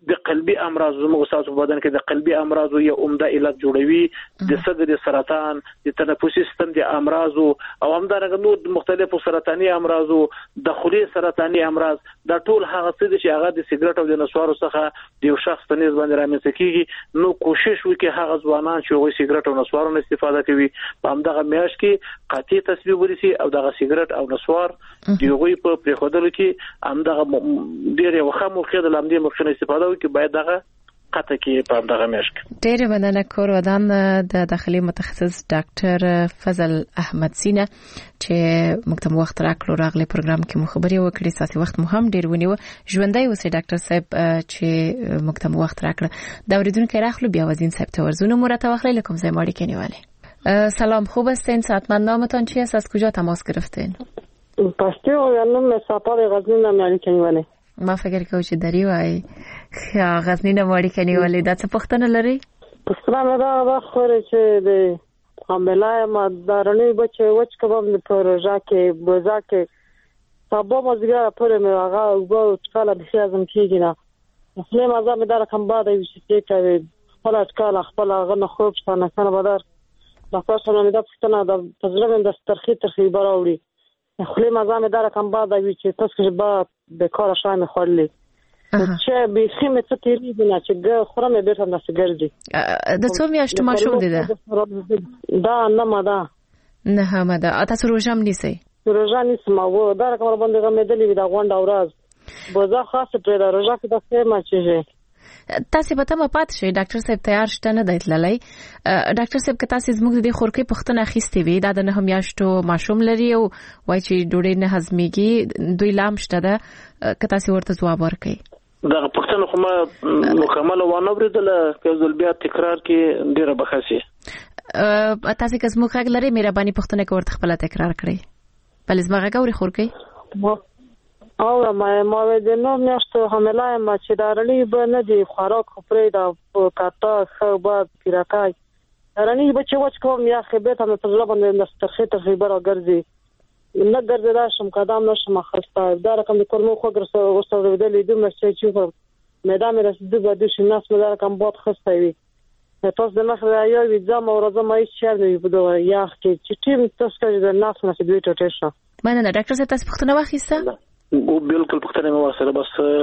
د قلبي امراض زموږ تاسو په بدن کې د قلبي امراض یو عمده علت جوړوي د صدر سرطان د تنفسي سیستم د امراض او همدارنګه نور مختلفو سرطاني امراض د خولې سرطاني امراض دا ټول هغه څه دي چې هغه د سیګریټ او د نسوارو څخه د یو شخص په نسبت باندې رامنځته کیږي نو کوشش وکړي هغه ځوانان چې وایي سیګریټ او نسوارو نه استفاده کوي په همدغه میاشت کې قاطع تصویب ورسي او دغه سیګریټ او نسوار دیوغي په پریخودلو کې همدغه ډېر وخت موخه د لامدې مخکنه استفاده وکړي باید دغه قطع کې په همدغه میاشت ډېر مننه کور ودان د داخلي متخصص ډاکټر فضل احمد سینه چې موږ ته وخت راکړو راغلي پروګرام کې مخبري وکړي ساسي وخت مو هم ډېر ونیو ژوندۍ اوسې ډاکټر صاحب چې موږ ته وخت راکړه دا اوریدونکو راخلو بیا وزین صاحب ته ورزونه مرتب وخت لکم زای مالی کنیواله سلام خوب هستین ساعتمند نامتان چی است از کجا تماس گرفتین پستی و یعنی سفر غزنین مالی کنیواله ما فکر کوم چې دری وای غزنین مالی کنیواله دا څه پښتنه لري پښتنه مې دا واخره چې د عملای ما دارنی بچي وچ کوم د پروژه کې بوزا کې سبا مزګه پر مې هغه او ټکاله به شازم کیږي نه خپل مزه مې دار کوم بعد چې کوي خپل ټکاله خپل غنه خوب څنګه څنګه بدر د تاسو نه د پښتنه د تجربه د سترخي ترخي براوړي خپل مزه مې دار کوم بعد چې تاسو به د کار شامل خورلې چې به خیمه څه تیری نه چې ګه خورم به تر نس ګرځي د څو میاشتو ماشوم دي دا نه ماده نه ماده تاسو روزم نیسي روزه نیسم او دا کوم باندې غمېدلې دا غونډه اورز بوزا خاصه پر روزه کې د څه ما چې تاسو به تمه پات شئ ډاکټر صاحب تیار شته نه دی تللی ډاکټر صاحب که تاسو زموږ د خورکې پښتنه اخیستې وي دا د نه میاشتو ماشوم لري او وای چې ډوډۍ نه هضمېږي دوی لام شته ده که تاسو ورته ځواب ورکړئ دا پښتنه خو ما مکمل وانه بریدله که ځل بیا تکرار کې ډیره بخاسي تاسو که زموږ غږ لري مهرباني پښتنه کې ورته خپل تکرار کړئ بل زما غږ اوري خورکې او ما ما د نو میاشتو حمله ما چې دارلی به نه دی خوراک خپرې دا کاټا خبر پیراکای دارنی به چې وڅ کوم یا خبرت هم تجربه نه سترخه تخیبر ګرځي نه ګرځي دا شم قدم نشم خسته دا رقم د کورمو خو ګرځو وسو د لیدو مې چې میدان مې رسېدو به د شناس مې دا رقم بوت خسته وي تاسو د مخ رايو وي ځم او راځم هیڅ شر نه بده یا چې ټیم تاسو کې د ناس نه دوی ټوټه شو مننه ډاکټر صاحب تاسو پښتنه واخیسته او بالکل پښتنه مې ورسره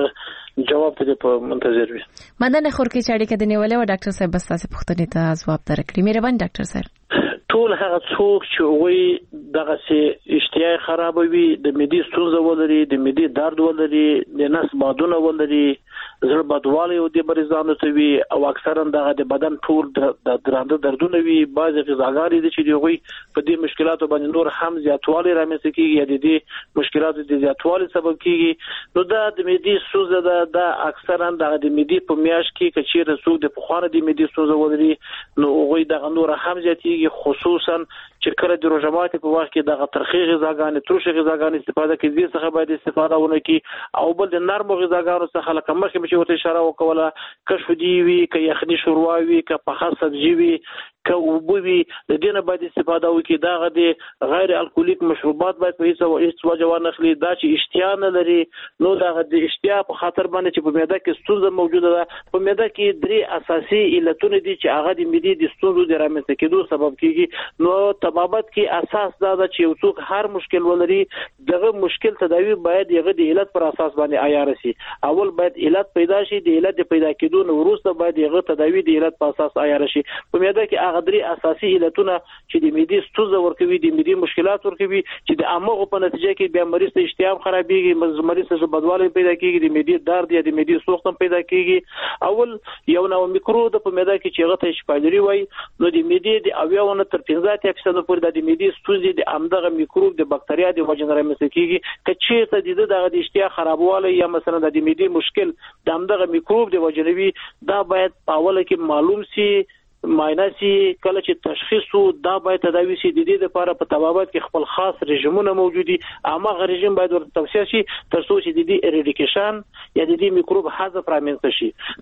بس جواب ته په منتظر وي مننه خورکې چې اړیکه د نیولې و ډاکټر صاحب بس تاسو پښتنه ته جواب درکړي مهربان ډاکټر صاحب ټول هغه څوک چې وایي دغه سي اشتها خرابوي د معدې ستونزه ولري د معدې درد ولري د نس بادونه ولري زړه بدوالی او د مریضانو ته وي او اکثرا دغه د بدن ټول د درانده دردونه وي بعض غذاګاری دي چې دوی په دې مشکلاتو باندې نور هم زیاتوالی رامنځته کیږي یا د دې مشکلاتو د زیاتوالی سبب کیږي نو دا د معدې ستونزه ده دا اکثرا دغه د معدې په میاش کې کچیر رسوب د پخوانه د معدې ستونزه ولري نو هغه دغه نور هم زیاتیږي خصوصا چې کله د روزمات په وخت کې دغه ترخی غذاګانې ترشه غذاګانې استفاده کوي دې څخه باید استفاده ونه کی او بل د نرمو غذاګانو څخه لکه مخکې چې ورته اشاره وکوله کشف دی وی ک یخني شوروا وی ک په سبزی وی ک وبوي د دې نه باید استفاده وکړي دا د غیر الکولیک مشروبات باید په هیڅ وجه ونه خلی دا چې اشتها نه لري نو دا د اشتها په خاطر باندې چې په معده کې ستونزه موجوده ده په معده کې درې اساسي علتونه دي چې هغه د معدې د ستونزو د رامنځته کېدو سبب کیږي نو طبابت کې اساس دا ده چې یو څوک هر مشکل ولري دغه مشکل تداوی باید یغه د علت پر اساس باندې عیار شي اول باید علت پیدا شي د علت پیدا کېدو نو وروسته باید یغه تداوی د علت په اساس عیار شي په معده کې هغه درې اساسي علتونه چې د معدې ستونزه ورکوي د معدې مشکلات ورکوي چې د امغه په نتیجه کې بیا مریض ته اشتها خرابېږي مریض ته بدوالی پیدا کیږي د معدې درد یا د معدې سوخت پیدا کیږي اول یو نو میکروب په معده کې چې هغه ته شپایلري وای نو د معدې د اویاونه تر پنځه فیصد پورې د معدې ستونزې د امدغه میکروب د بکټریا د وجه نه رامنځته کیږي کچې ته د دغه د اشتها خرابوالی یا مثلا د معدې مشکل د امدغه میکروب د وجه نه وي دا باید په اوله کې معلوم سي مایناسي کله چې تشخیص وو دا باید تداوی شي د دې لپاره په طبابت کې خپل خاص رژیمونه موجودي اما غ رژیم باید ورته توصیه شي تر څو چې د دې اریډیکیشن یا د دې میکروب حذف رامنځته شي دوم که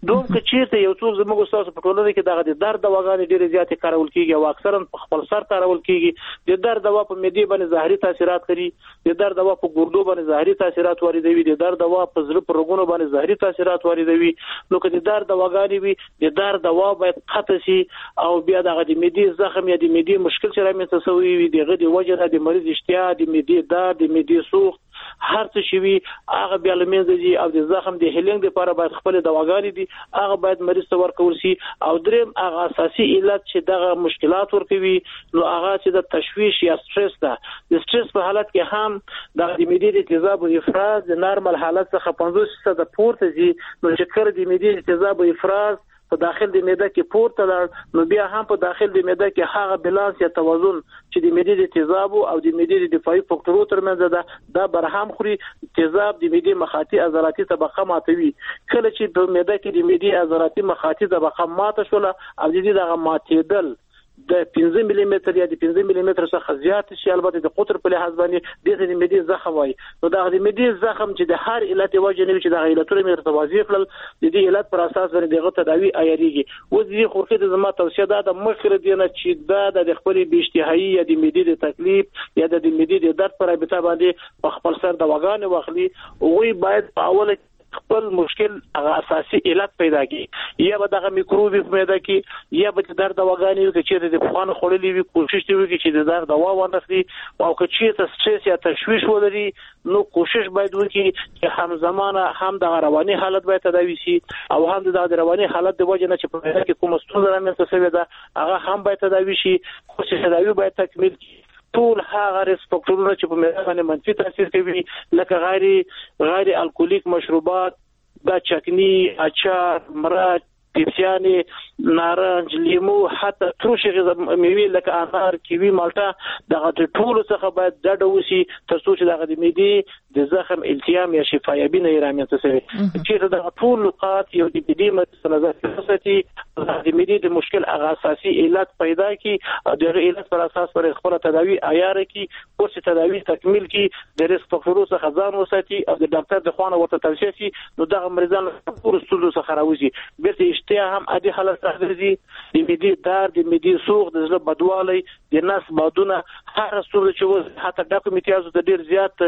چیرته یو څوک زموږ تاسو په ټولنه کې دغه د درد دواګانې ډېرې زیاتې کارول کیږي او اکثرا په خپل سر کارول کیږي د درد دوا په معدې باندې ظاهري تاثیرات کوي د درد دوا په ګردو باندې ظاهري تاثیرات واردوي د درد دوا په زړه په رګونو باندې ظاهري تاثیرات واردوي نو که د درد دواګانې وي د درد دوا باید قطع شي او بیا دغه د معدې زخم یا د معدې مشکل چې رامنځته شوی وي دغه د وجه د مریض اشتها د معدې درد د معدې سوخت هر څه شي وي هغه بیا لمنځه دي او د زخم د هیلینګ لپاره باید خپل دواګانې دي هغه باید مریض ته ورکول شي او دریم هغه اساسي علت چې دغه مشکلات ورکوي نو هغه چې د تشویش یا سټرس ده د سټرس په حالت کې هم د معدې د تیزاب او افراز د نارمل حالت څخه پنځوس فیصد پورته دي نو چې کړه د معدې د تیزاب او افراز په داخل د معده کې پورته لاړ نو بیا هم په داخل د معده کې هغه بالانس یا توازن چې د معدې د تیزاب او د معدې د دفاعي فاکتورو ترمنځ ده دا برهم خوري تیزاب د معدې مخاطي عضلاتي طبقه ماتوي کله چې په معده کې د معدې عضلاتي مخاطي طبقه ماته شول او د دې دغه ماتېدل د پنځه ملي متر یا د پنځه ملي متر څخه زیات شي البته د قطر په لحاظ باندې د معدې زخم وای نو دا د معدې زخم چې د هر علت وجه نه چې د علتونو مې توضیح کړل د دې علت پر اساس باندې دغه تداوی عیاریږي و دې خورخه د زما توصیه ده د مخکره دینه چې دا د خپل بیشتهایی یا د معدې د تکلیف یا د معدې د درد پر رابطه باندې په خپل سر د وغانې واخلي او وی باید په اوله خپل مشکل هغه اساسي علت پیدا کی یا به دغه میکروبي پیدا کی یا به درد دواګانې وکړي چې د بخانه خړلې وي کوشش دی وکړي چې د درد دوا ورنخلي او که چیرته سټرس یا تشویش ولري نو کوشش باید وکړي چې همزمانه هم د رواني حالت باید تداوي شي او هم د رواني حالت د وجه نه چې په کې کوم ستونزه رامنځته شوې ده هغه هم باید تداوي شي کوشش تداوي باید تکمیل شي ټول هغه ریسپکټونه چې په معده باندې منفي تاثیر کوي لکه غیر غیر الکولیک مشروبات دا چکنی اچار مرچ پیپسیانی نارنج لیمو حتی ترش میوه لکه انار کیوي مالټه دغه ټول څخه باید ډډه وشي تر څو چې دغه د معدې د زخم التیام یا شفایابي نه رامنځته شي چې دغه ټول نقاط یو د دې مسله اساسي د معدې د مشکل هغه اساسي علت پیدا کی او دغه علت پر اساس پر خپل تداوی عیار کی او چې تداوی تکمیل کی د ریسک فاکتورونو څخه ځان وساتي او د ډاکټر د خوانه ورته توصیه شي نو دغه مریضان ټول ستونزو څخه راوځي بیرته اشتها هم عادي حالت راځي د معدې درد د معدې سوخت د زړه بدوالی د نس بادونه هر څه چې حتی ډاکو میتیازو د ډیر زیات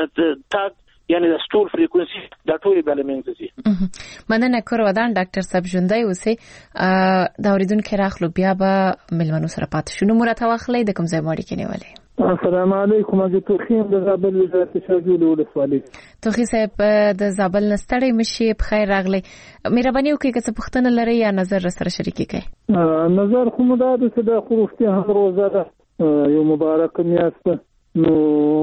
تاګ یعنی د سټول فریکوئنسي د ټولې بلمنځ دي مننه کور ودان ډاکټر صاحب ژوندۍ اوسې دا اوریدونکو راخلو بیا به ملمنو سره پات شنو مرته واخلې د کوم ځای ماړي کې نیولې السلام علیکم اګه توخیم د زابل وزارت شاجول ولسوالۍ توخی صاحب د زابل نستړی مشي په خیر راغلی مهرباني وکړئ که څه پوښتنه لرئ یا نظر سره شریک کړئ نظر خو مو دا چې د خروفتي هم روزه ده یو مبارک میاشت نو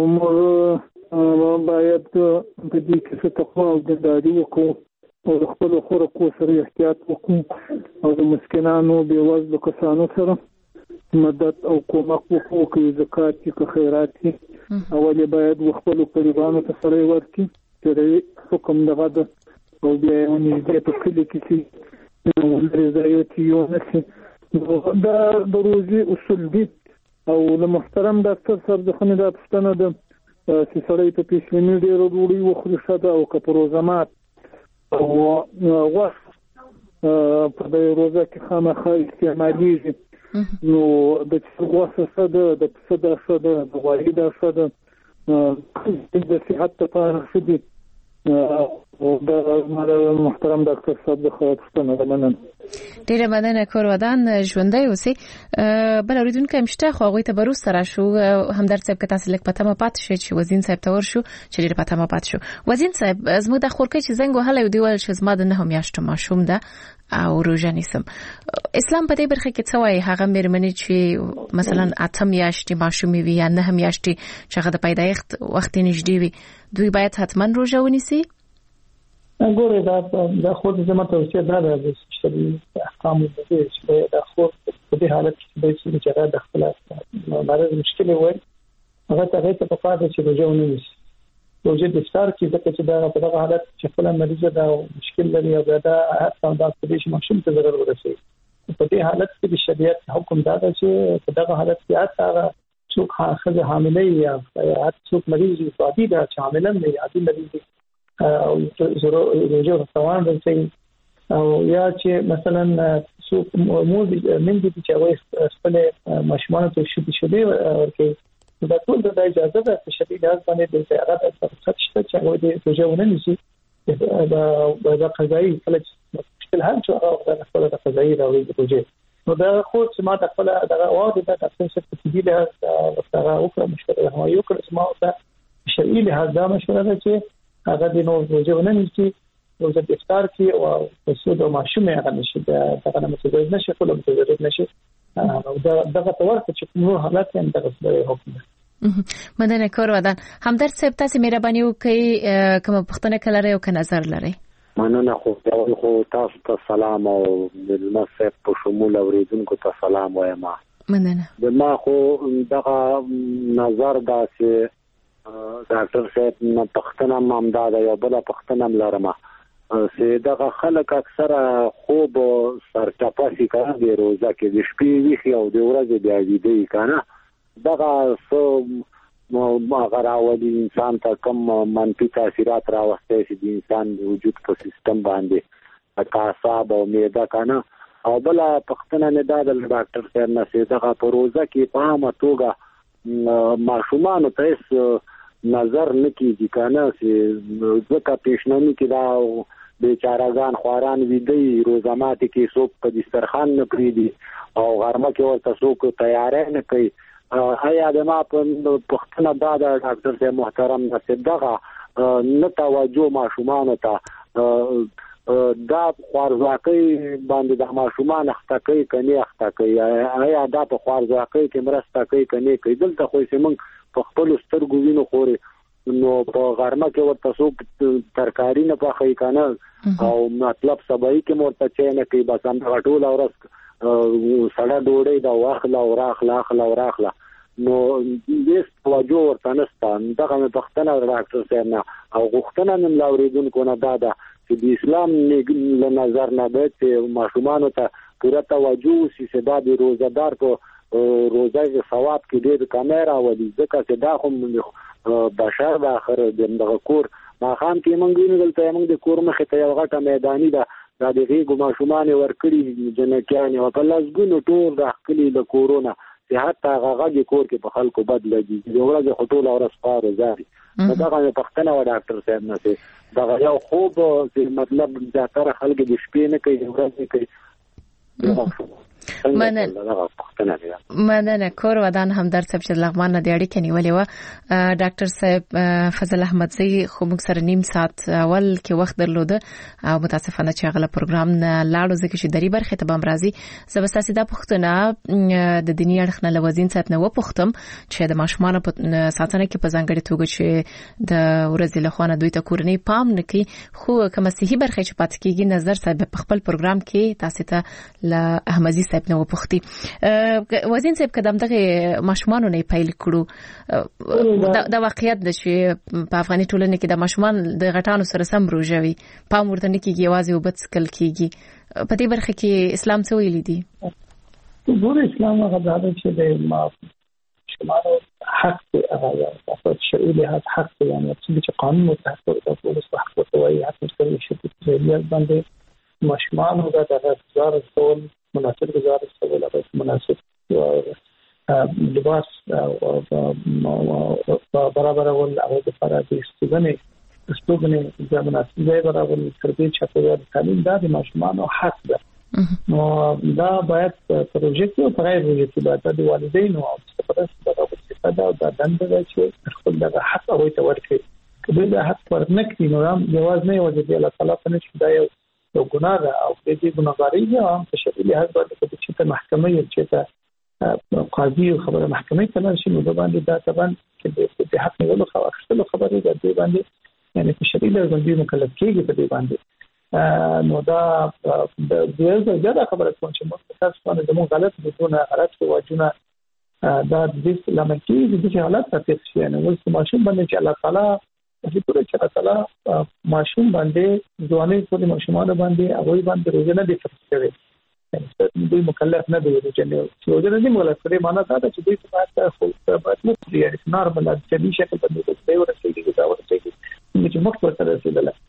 موږ باید په دې کې څه تقوا او ګډاډي وکړو او خپل خوراک سره احتیاط وکړو او د مسکینانو بېوزلو کسانو سره مدد او کومک وکړو چې زکات کې خیرات کې اول باید خپل قربانو ته سره ورکړي چې حکم دغه د او بیا ونیږي په کلی کې چې رضایت یو نشي دا د روزي اصول دي او د محترم ډاکټر صاحب د خنه د پښتنه د چې سړی په پیښنی ډیرو ډوړي وخوري شته او کپروزمات او واس په د روزه کې خامخا استعماليږي نو د څه څه د څه د څه د غوړي د څه د د صحت لپاره شدي او د محترم ډاکټر صاحب د خبرونه د مننه ډیره مننه کور ودان ژوندۍ اوسې بل اوریدونکو مشته خو هغه ته بروس سره شو همدرد صاحب که تاسو لیک پته ما پات شي چې وزین صاحب تور شو چې ډیره پته ما پات شو وزین صاحب زموږ د خورکې چې زنګ وهله یو دیول چې زما د نه هم یاشتو ماشوم ده او روزه نیسم اسلام په دې برخه کې څه وایي هغه مېرمنې چې مثلا اتم یاشتي ماشوم وي یا نه هم یاشتي چې هغه د پیدایښت وخت نږدې وي دوی باید حتما روزه ونیسي ګوره دا د خود زما توصیه ده چې د احکام د دې د خود په دې حالت کې د څه چې د خپل مرز مشکل وي هغه ته ته په پاده چې روزه ونیسي روزه د افطار کې د چې دا په دغه حالت چې خپل مریض دا مشکل لري او دا هڅه دا چې ماشوم ته ضرر ورسي په دې حالت کې د شریعت حکم دا ده چې په دغه حالت کې هغه څوک خاصه حامله یا څوک مریض وي عادي دا چې حامله نه عادي مریض او ضرورت روزه روان دي او یا چې مثلا سو مو من دي چې وایي خپل ماشومان ته شي شي ورکه دا ټول د اجازه ده چې شدید از باندې د زیارت فرصت شته چې هغه د توجه نشي دا د قضایي فلج مشکل هم چې هغه د خپل د قضایي راوړي د توجه نو دا خو چې ما د خپل د واده د تاسیس په دې له هغه اوکړه مشکل هو یو کړ چې ما ته شرعي له دا مشوره ده چې هغه د نو توجه نه نشي او د افطار کې او تاسو د ماشومه هغه نشي دا څنګه متوجه نشي کوم متوجه نشي او دا دغه تورته چې کوم حالت هم دغه د حکم مدنه کور ودان همدرد صاحب تاسو مهرباني وکړئ کوم پښتنه کلره یو ک نظر لري مننه خو خو تاسو ته سلام او د مصیب په شمول اوریدونکو ته سلام وایم مننه د ما خو دغه نظر دا چې ډاکټر صاحب نه پښتنه مامداد یو بل پښتنه لرمه چې دغه خلک اکثره خوب سرچپاسي کوي د روزه کې د شپې ویخي او د ورځې بیا ویدي کنه دغه سو مغراولي انسان ته کم منفي تاثیرات راوستي چې د انسان د وجود په سیستم باندې اعصاب او معده کنه او بل پښتنه نه دا د ډاکټر صاحب نه چې دغه په روزه کې په عامه توګه ماشومان ته نظر نکېږي کنه چې ځکه پېښنامي کې دا بیچارهګان خواران ویدي روزمات کې څوک په دسترخوان نه پریدي او غرمه کې ورته څوک تیارې نه کوي آیا د ما په پښتنه دا د ډاکټر صاحب محترم نه دغه نه توجه ماشومان ته دا خوارځواکۍ باندې د ماشومان اخته کوي اخته کوي آیا دا په خوارځواکۍ کې مرسته کوي کني کوي دلته خو چې موږ په خپل سترګو وینو خوري نو په غرمه کې ورته څوک ترکاری نه پخې کنه او مطلب سبای کې مرته چي نه کوي بس هم ټول اورس سړه ډوډۍ دا واخله او راخله اخله او راخله نو دې توجه ورته نشته دغه پښتنه ډاکټر صاحب نه او غوښتنه نن لاوریدونکو نه دا ده چې د اسلام له نظر نه باید چې ماشومان ته پوره توجه وشي چې دا د روزدار په روزه کې ثواب کې ډېر کمه راولي ځکه چې دا هم بشر د اخر دغه کور ما خام کې مونږ وینو دلته موږ د کور مخې ته یو غټه میداني ده دا دغه ماشومان ورکړي جنکیان او په لاسګونو ټول راخلي د کورونا چې حتی هغه د کور کې په خلکو بدلږي د ورځې خټول او رسپاره زاري دا پښتنه و ډاکټر صاحب نه چې دا یو خوب چې مطلب زیاتره خلک د شپې نه کوي ورځې کوي مننه مننه کور ودان همدرد صاحب چې لغمان نه دی اړیکه نیولې و ډاکټر صاحب فضل احمد زئی خو موږ سره نیم ساعت اول کې وخت درلوده او متاسفانه چې هغه پروګرام نه لاړو ځکه چې دری برخه ته بم راځي زبستاسي د پښتنه د دینی اړخ نه لوزین صاحب نه و پښتم چې د ماشومان په ساتنه کې په ځانګړي توګه چې د ورځې له خوانه دوی ته کورنۍ پام نکي خو کوم صحیح برخه چې پات کېږي نظر صاحب په خپل پروګرام کې تاسو ته ل احمدي صاحب نو پختي وزین صاحب کدم دغه ماشومان نه پیل کړو دا واقعیت د چې په افغاني ټولنه کې د ماشومان د غټانو سره سم روزوي پام ورته نه کیږي واځي او بڅکل کیږي په دې برخه کې اسلام څه ویلي دي ګور اسلام هغه د چې د ماشومان حق دی هغه په شرعي لحاظ حق دی یعنی چې قانون متحد او پولیس حق کوي حق کوي چې په باندې ماشومان او د غزار ټول مناسب گزارش سوال ہے مناسب لباس برابر اول هغه لپاره د استوګنې استوګنې د مناسب ځای برابر تربیه چاپیریال تعلیم د ماشومان حق ده نو دا باید پروژې او غیر پروژې باید د والدینو او استفاده استفاده او د دنده چې خپل د حق او ته ورکړي کله د حق ورنکړي نو هم جواز نه وځي د الله تعالی په نشي دا یو ګناه ده او د دې ګناهګاري هم په شرعي لحاظ باندې چې ته محکمه یې چې ته قاضي او خبره محکمه ته نشي نو باندې دا طبعا چې د حق نیولو خو اخستلو خبره ده د باندې یعنی په شرعي لحاظ باندې مکلف کېږي په دې باندې نو دا د دې زیاده خبره کوم چې موږ تاسو باندې زموږ غلط بدونه غلط واجبونه دا د دې لامل کېږي چې حالات تفصیل شي نو ولې ماشوم باندې چې الله تعالی چې پوره چې الله تعالی ماشوم باندې ځواني په ماشومان باندې هغه باندې روزنه دي تفصیل کوي دوی مکلف نه دي چې روزنه دي مکلف کړي معنا دا چې دوی په خپل باید نو لري نارمل د طبي شکل باندې دوی ورسېږي دا ورسېږي چې مخ ورته رسیدل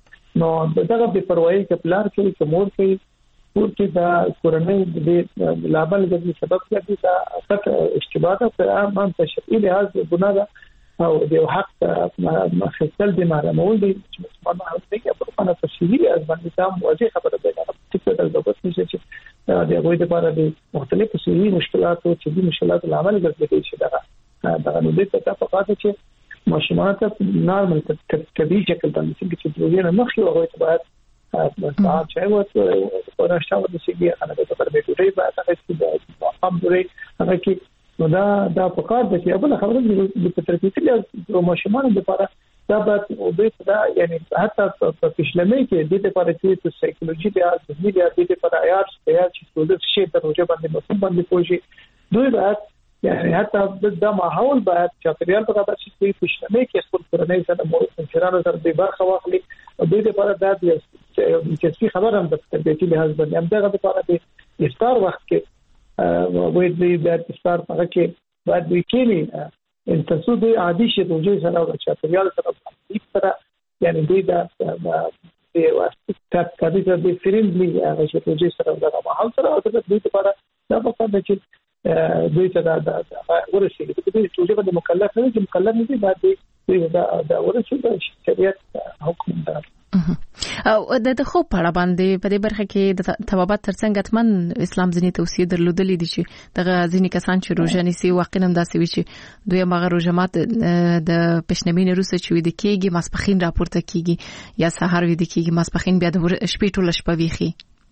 نو دغه په پروايي کې پلار کې کومور کې ټول کې دا کورنۍ د لابل د سبب کې دا اثر اشتباهات او عام تشریعي لحاظ ګناه ده او د حق مخصل د معلومول دي چې مسلمانانو هڅه کوي په خپل تشریعي از باندې تام واضح خبره ده چې څه ډول ضبط نشي چې د هغوی لپاره د مختلفو صحي مشکلاتو چې د مشکلاتو لامل ګرځي چې دا دا نو د څه په خاطر چې ماشومان ته نارمل طبيعي شکل باندې چې د روزي نه مخکې هغه ته باید ساعت چې وته ورشاو د سیګي انا د پر بیٹو دی باید هغه چې د خام دوی هغه کې نو دا دا په کار د چې بل خبره د ترکیب له ماشومان لپاره دا به او دا یعنی حتی په پښلمې کې د دې لپاره چې د سایکولوژي د ذهني د دې لپاره عیار چې څه د شی د روزه باندې مسؤل باندې کوشي دوی باید یعنی حتی د ماحول باید چې پریال په کار چې پښلمې کې خپل کورنۍ سره مو انشرانو سره د برخه واخلي او د دې لپاره دا چې څه خبره هم د تربیتي لحاظ باندې هم دغه لپاره د افطار وخت کې وې دې د افطار په کې باید وکړي ان تاسو د عادي شي روزي سره او چې پریال سره سره یعنی دوی دا د واسطه کدي د فرندلي هغه چې روزي سره د ماحول سره او د دې لپاره دا په کار چې دوی ته دا ورسېږي چې دوی ټول به مکلف نه دي مکلف نه دي باندې دوی دا دا ورسېږي شریعت حکم ده او د خو په اړه باندې په دې برخه کې د تبابات ترڅنګ اتمن اسلام ځنی توصیه درلودلې دي چې دغه ځنی کسان چې روزه نیسي واقعا هم داسې وي چې دوی مغه روزمات د پښنمین روسه چې د کېږي ماسپخین راپورته کیږي یا سحر وي د کېږي ماسپخین بیا د شپې ټول شپه ویخي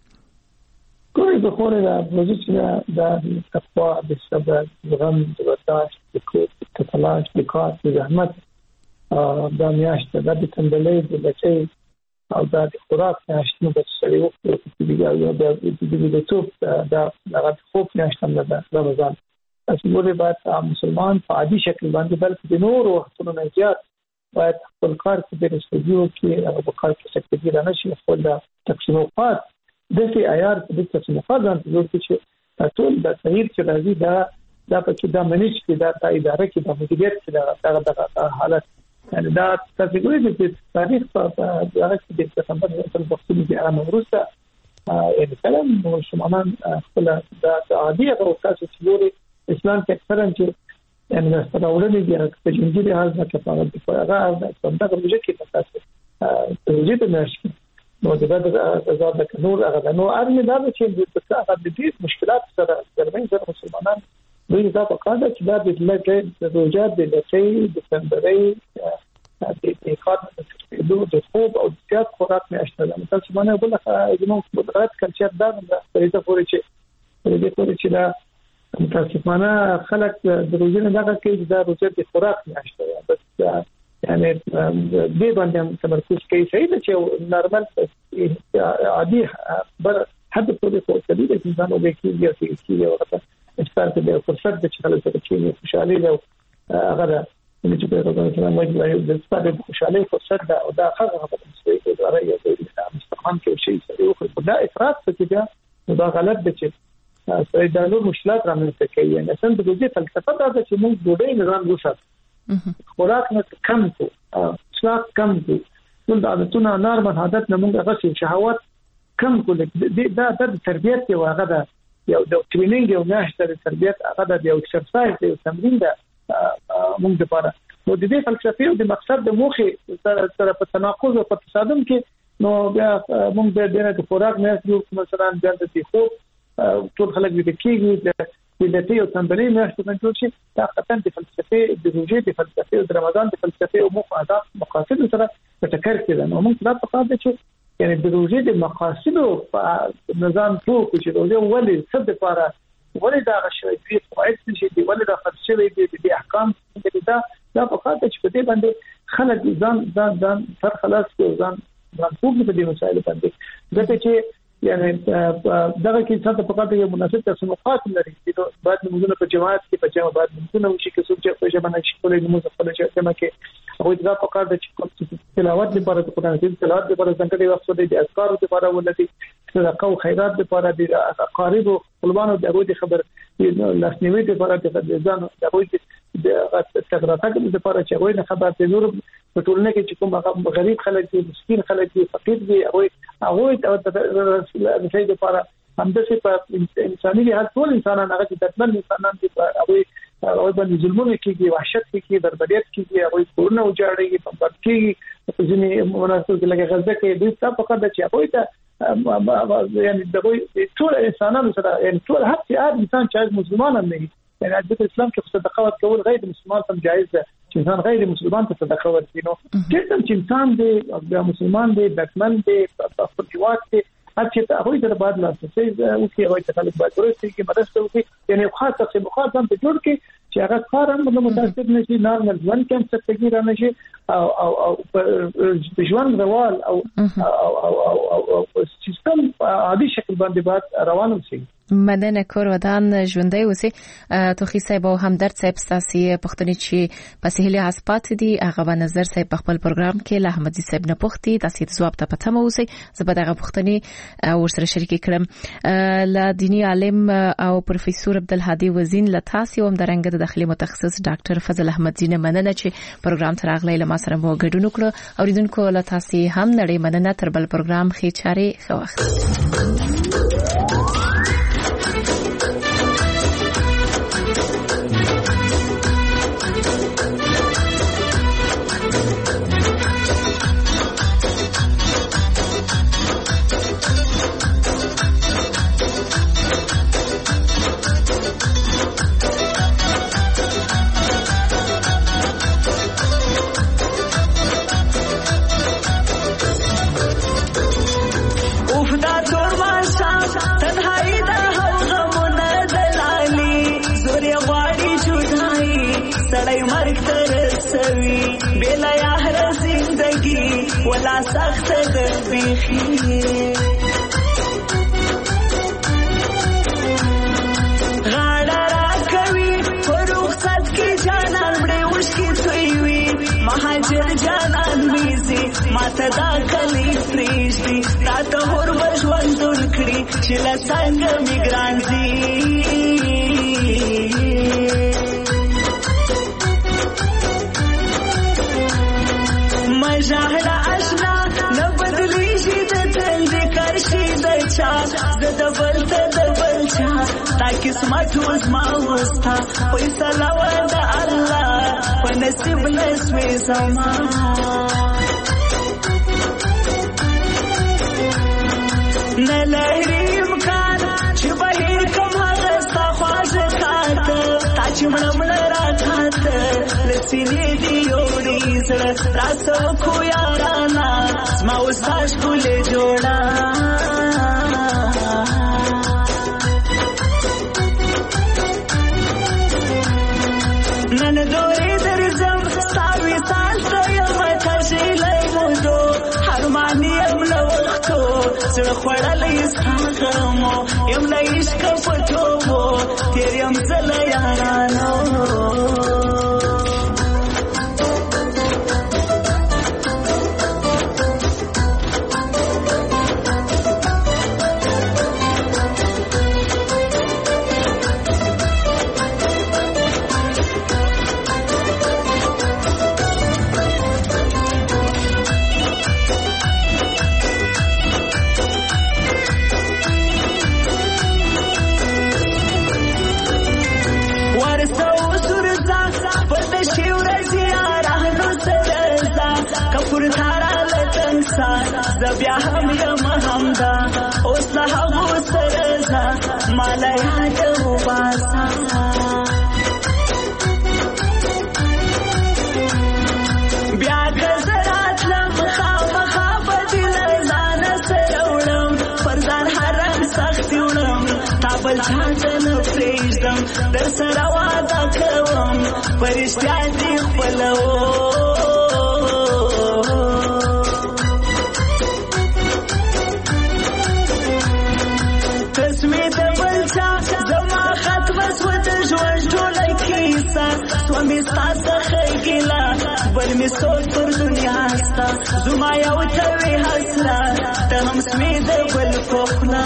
کومه د خوره د پوزیشن د تقوا د صبر د غم د برداشت د کوت د تلاش د کار د زحمت د میاشت د د تندلې د لچې او د خوراک میاشتنو په سړي وخت کې دی یو د د توپ د هغه خوب میاشت هم ده رمضان تاسو ګورئ باید مسلمان په عادي شکل باندې بلکې د نور وختونو نه زیات باید خپل کار کې د رسېدو کې هغه په کار کې څه کې نه شي خپل د تقسیمات دغه عیار د تقسیمات ځان ضرورت چې ټول د تغییر چې راځي دا دا په کې دا منیج کې دا د اداره کې د مدیریت کې دا د حالت یعنی دا تاسو ګورئ چې تاریخ په هغه کې د سپتمبر په وختونو کې هغه مورسته یعنی کلام مسلمانان خپل د عادي او تاسو چې ګورئ اسلام کې اکثرا چې یعنی راوړل دي چې جنګي لحاظ نه کفاره دي هغه څنګه کومه کې تاسو ته وجود نشي نو د بده آزاد د نور هغه نو ارمي دا چې د هغه د دې مشکلات سره ګرمي سره مسلمانان دوی دا په کار چې دا د لږه د روزات د لټي د سندري د اقامت د د خوب او د زیات خوراک نه اشتغال مثلا باندې بل زموږ قدرت کلچر دا د دې پورې چې د دې پورې چې دا متاسفانه خلک د روزي نه دغه کې د روزات د خوراک نه اشتغال بس یعنی دې باندې تمرکز کوي صحیح ده چې نارمل عادي بر حد پورې څه دي چې انسان وبېږي او چې یو وخت استاد د فرصت د چلو سره چې خوشالي او هغه چې په توګه چې موږ د استاد د خوشالي فرصت دا او دا هغه په څه کې راځي چې مستقام کې شي یو خو دا افراط څه دا دا غلط دي چې سړي د نور مشکلات رامنځته کوي یعنی څنګه د دې فلسفه دا چې موږ ډوډۍ نظام وساتو خوراک نه کم کو څلاک کم کو ټول د عادتونو نارمل عادت نه موږ هغه شهوات کم کو دا د تربيت یو هغه دا یو د ټریننګ یو نهشته د تربيت هغه د یو اکسرسایز یو تمرین ده موږ لپاره نو د دې فلسفي او د مقصد د موخه سره په تناقض او په تصادم کې نو بیا موږ د دې د خوراک نه جوړ مثلا د دې خو ټول خلک دې کېږي د دې یو تمرین نه څه څه چې دا خطر د فلسفي د روزي د فلسفي او د رمضان د فلسفي او مقاصد مقاصد سره په ټکر کې ده نو موږ دا په کار دي چې یعنی د روزي د مقاصد او نظام ټول چې روزي ولې څه د لپاره ولې دا شوی دی فائد چې دی ولې دا فلسفي دی د احکام دا دا په کار دي چې په دې باندې خلک ځان ځان ځان تر خلاص کې ځان ځان ټول په دې مسایل باندې ځکه چې یعنی دغه کې څه په کار یو مناسب تصنفات لري چې بعد موږ په جماعت کې په جمع بعد موږ نو شي کې څه چې په ژبه نه شي کولای موږ خپل چې کما کې او دا په کار د تلاوت لپاره د قرآن کریم تلاوت لپاره څنګه دی وخت د اذکار لپاره ولته صدقه او خیرات لپاره د قارب او قربان او د ابو خبر لاسنیوي لپاره د ځان د ابو د تګراتګ لپاره چې وایي نه خبر ته نور په ټولنه کې چې کوم غریب خلک دي مسکین خلک دي فقیر دي او هغه د دې لپاره همداسې په انساني لحاظ ټول انسانان هغه چې دتمن انسانان دي هغه او باندې ظلمونه کیږي وحشت کیږي بربریت کیږي هغه کورونه وجاړي په پات کیږي په ځینې مناسبت کې لکه غزه کې د څه فقط د چې هغه ته یعنی د ټول انسانانو سره یعنی ټول هر انسان چې مسلمان هم نه يعني عندك الإسلام كيف صدقة وتقول غير مسلمان تم جائزة إنسان غير مسلمان تصدقة وتقول جدا إنسان ده مسلمان ده باتمان ده فرجوات ده هالشيء هو يقدر بعد لا شيء وكي هو يتخلق بعد ورثي كي مدرسة وكي يعني خاصة في مخاطبة بتقول كي شغال قارن من متأثر نشي نار الزمن كم ستجير نشي أو أو أو بجوان روال أو أو أو أو أو سيستم هذه شكل باندبات روانم شيء مدن کور ودان ژوندۍ اوسې توخي صاحب او همدرد صاحب ستاسو پښتني چې په سهیلي اسپات دي هغه په نظر صاحب په خپل پروګرام کې له احمدي صاحب نه پوښتې تاسو ته جواب ته پته مو اوسې زبر هغه پښتني او سره شریک کړم ل دینی عالم او پروفیسور عبدالهادي وزین له تاسو هم درنګ د داخلي متخصص ډاکټر فضل احمد زینه مننه چې پروګرام ته راغلی له ما سره مو ګډون وکړو اوریدونکو له تاسو هم نړۍ مننه تر بل پروګرام خې چاري خو وخت ولا سخت دبیخی غاړه را کوي فروخت کی جانان مړې وشکی توي مهاجر جانان میزي ماته دا کلی پریشتي تا ته ور وژوندون کړی چې لا څنګه میګران دي مجاهد اشنا نبدلی شي د تل ذکر شي د چا زد بلت د بلچا تا قسمت وزما وستا فیصله و د الله په نصیب نسوي زما نه لري امکان چې بهر کوم هغه ستا خواږه کاته تا چې مړه مړه راکاته لسینې دی یوړې زړه راسو کو یارانا زما وستاش کولې جوړا نن دورې درځم ستاوي سالته یم تشیلې مودو هرماني یم له وختو زړه خوړلې ساغمو یم له عشق پټو تیر یم زله یارانو بیا هم یم همدا اوس له هغو سره ځه ماله یاد وباسه بیا که زه راتلم خامخا به دې له ځانه سره وړم پر ځان حرم سختي وړم تا بل چا ته نه پرېږدم در سره واده کوم په رښتیا دې خپلوم سومی ستاسو خیګلا بل می سوچ پر دنیا ستا زما یو توي حسرت ته هم سمې د بل کوخنا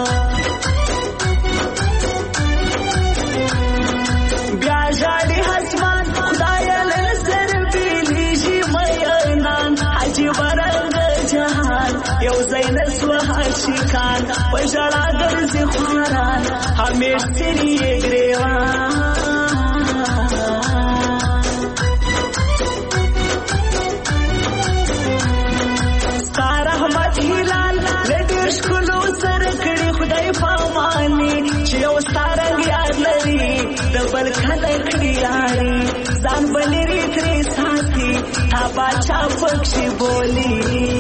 بیا ژاړي هڅ انسان پژړا ګرځي خواران همیش سری ګریوان ستاره رحمت هلال لډیر شکلو سره کړي خدای پاماني چې یو ستاره یاد لري د بل خلک لري ځان بلری ترې ساتي تا باچا پکښې بولی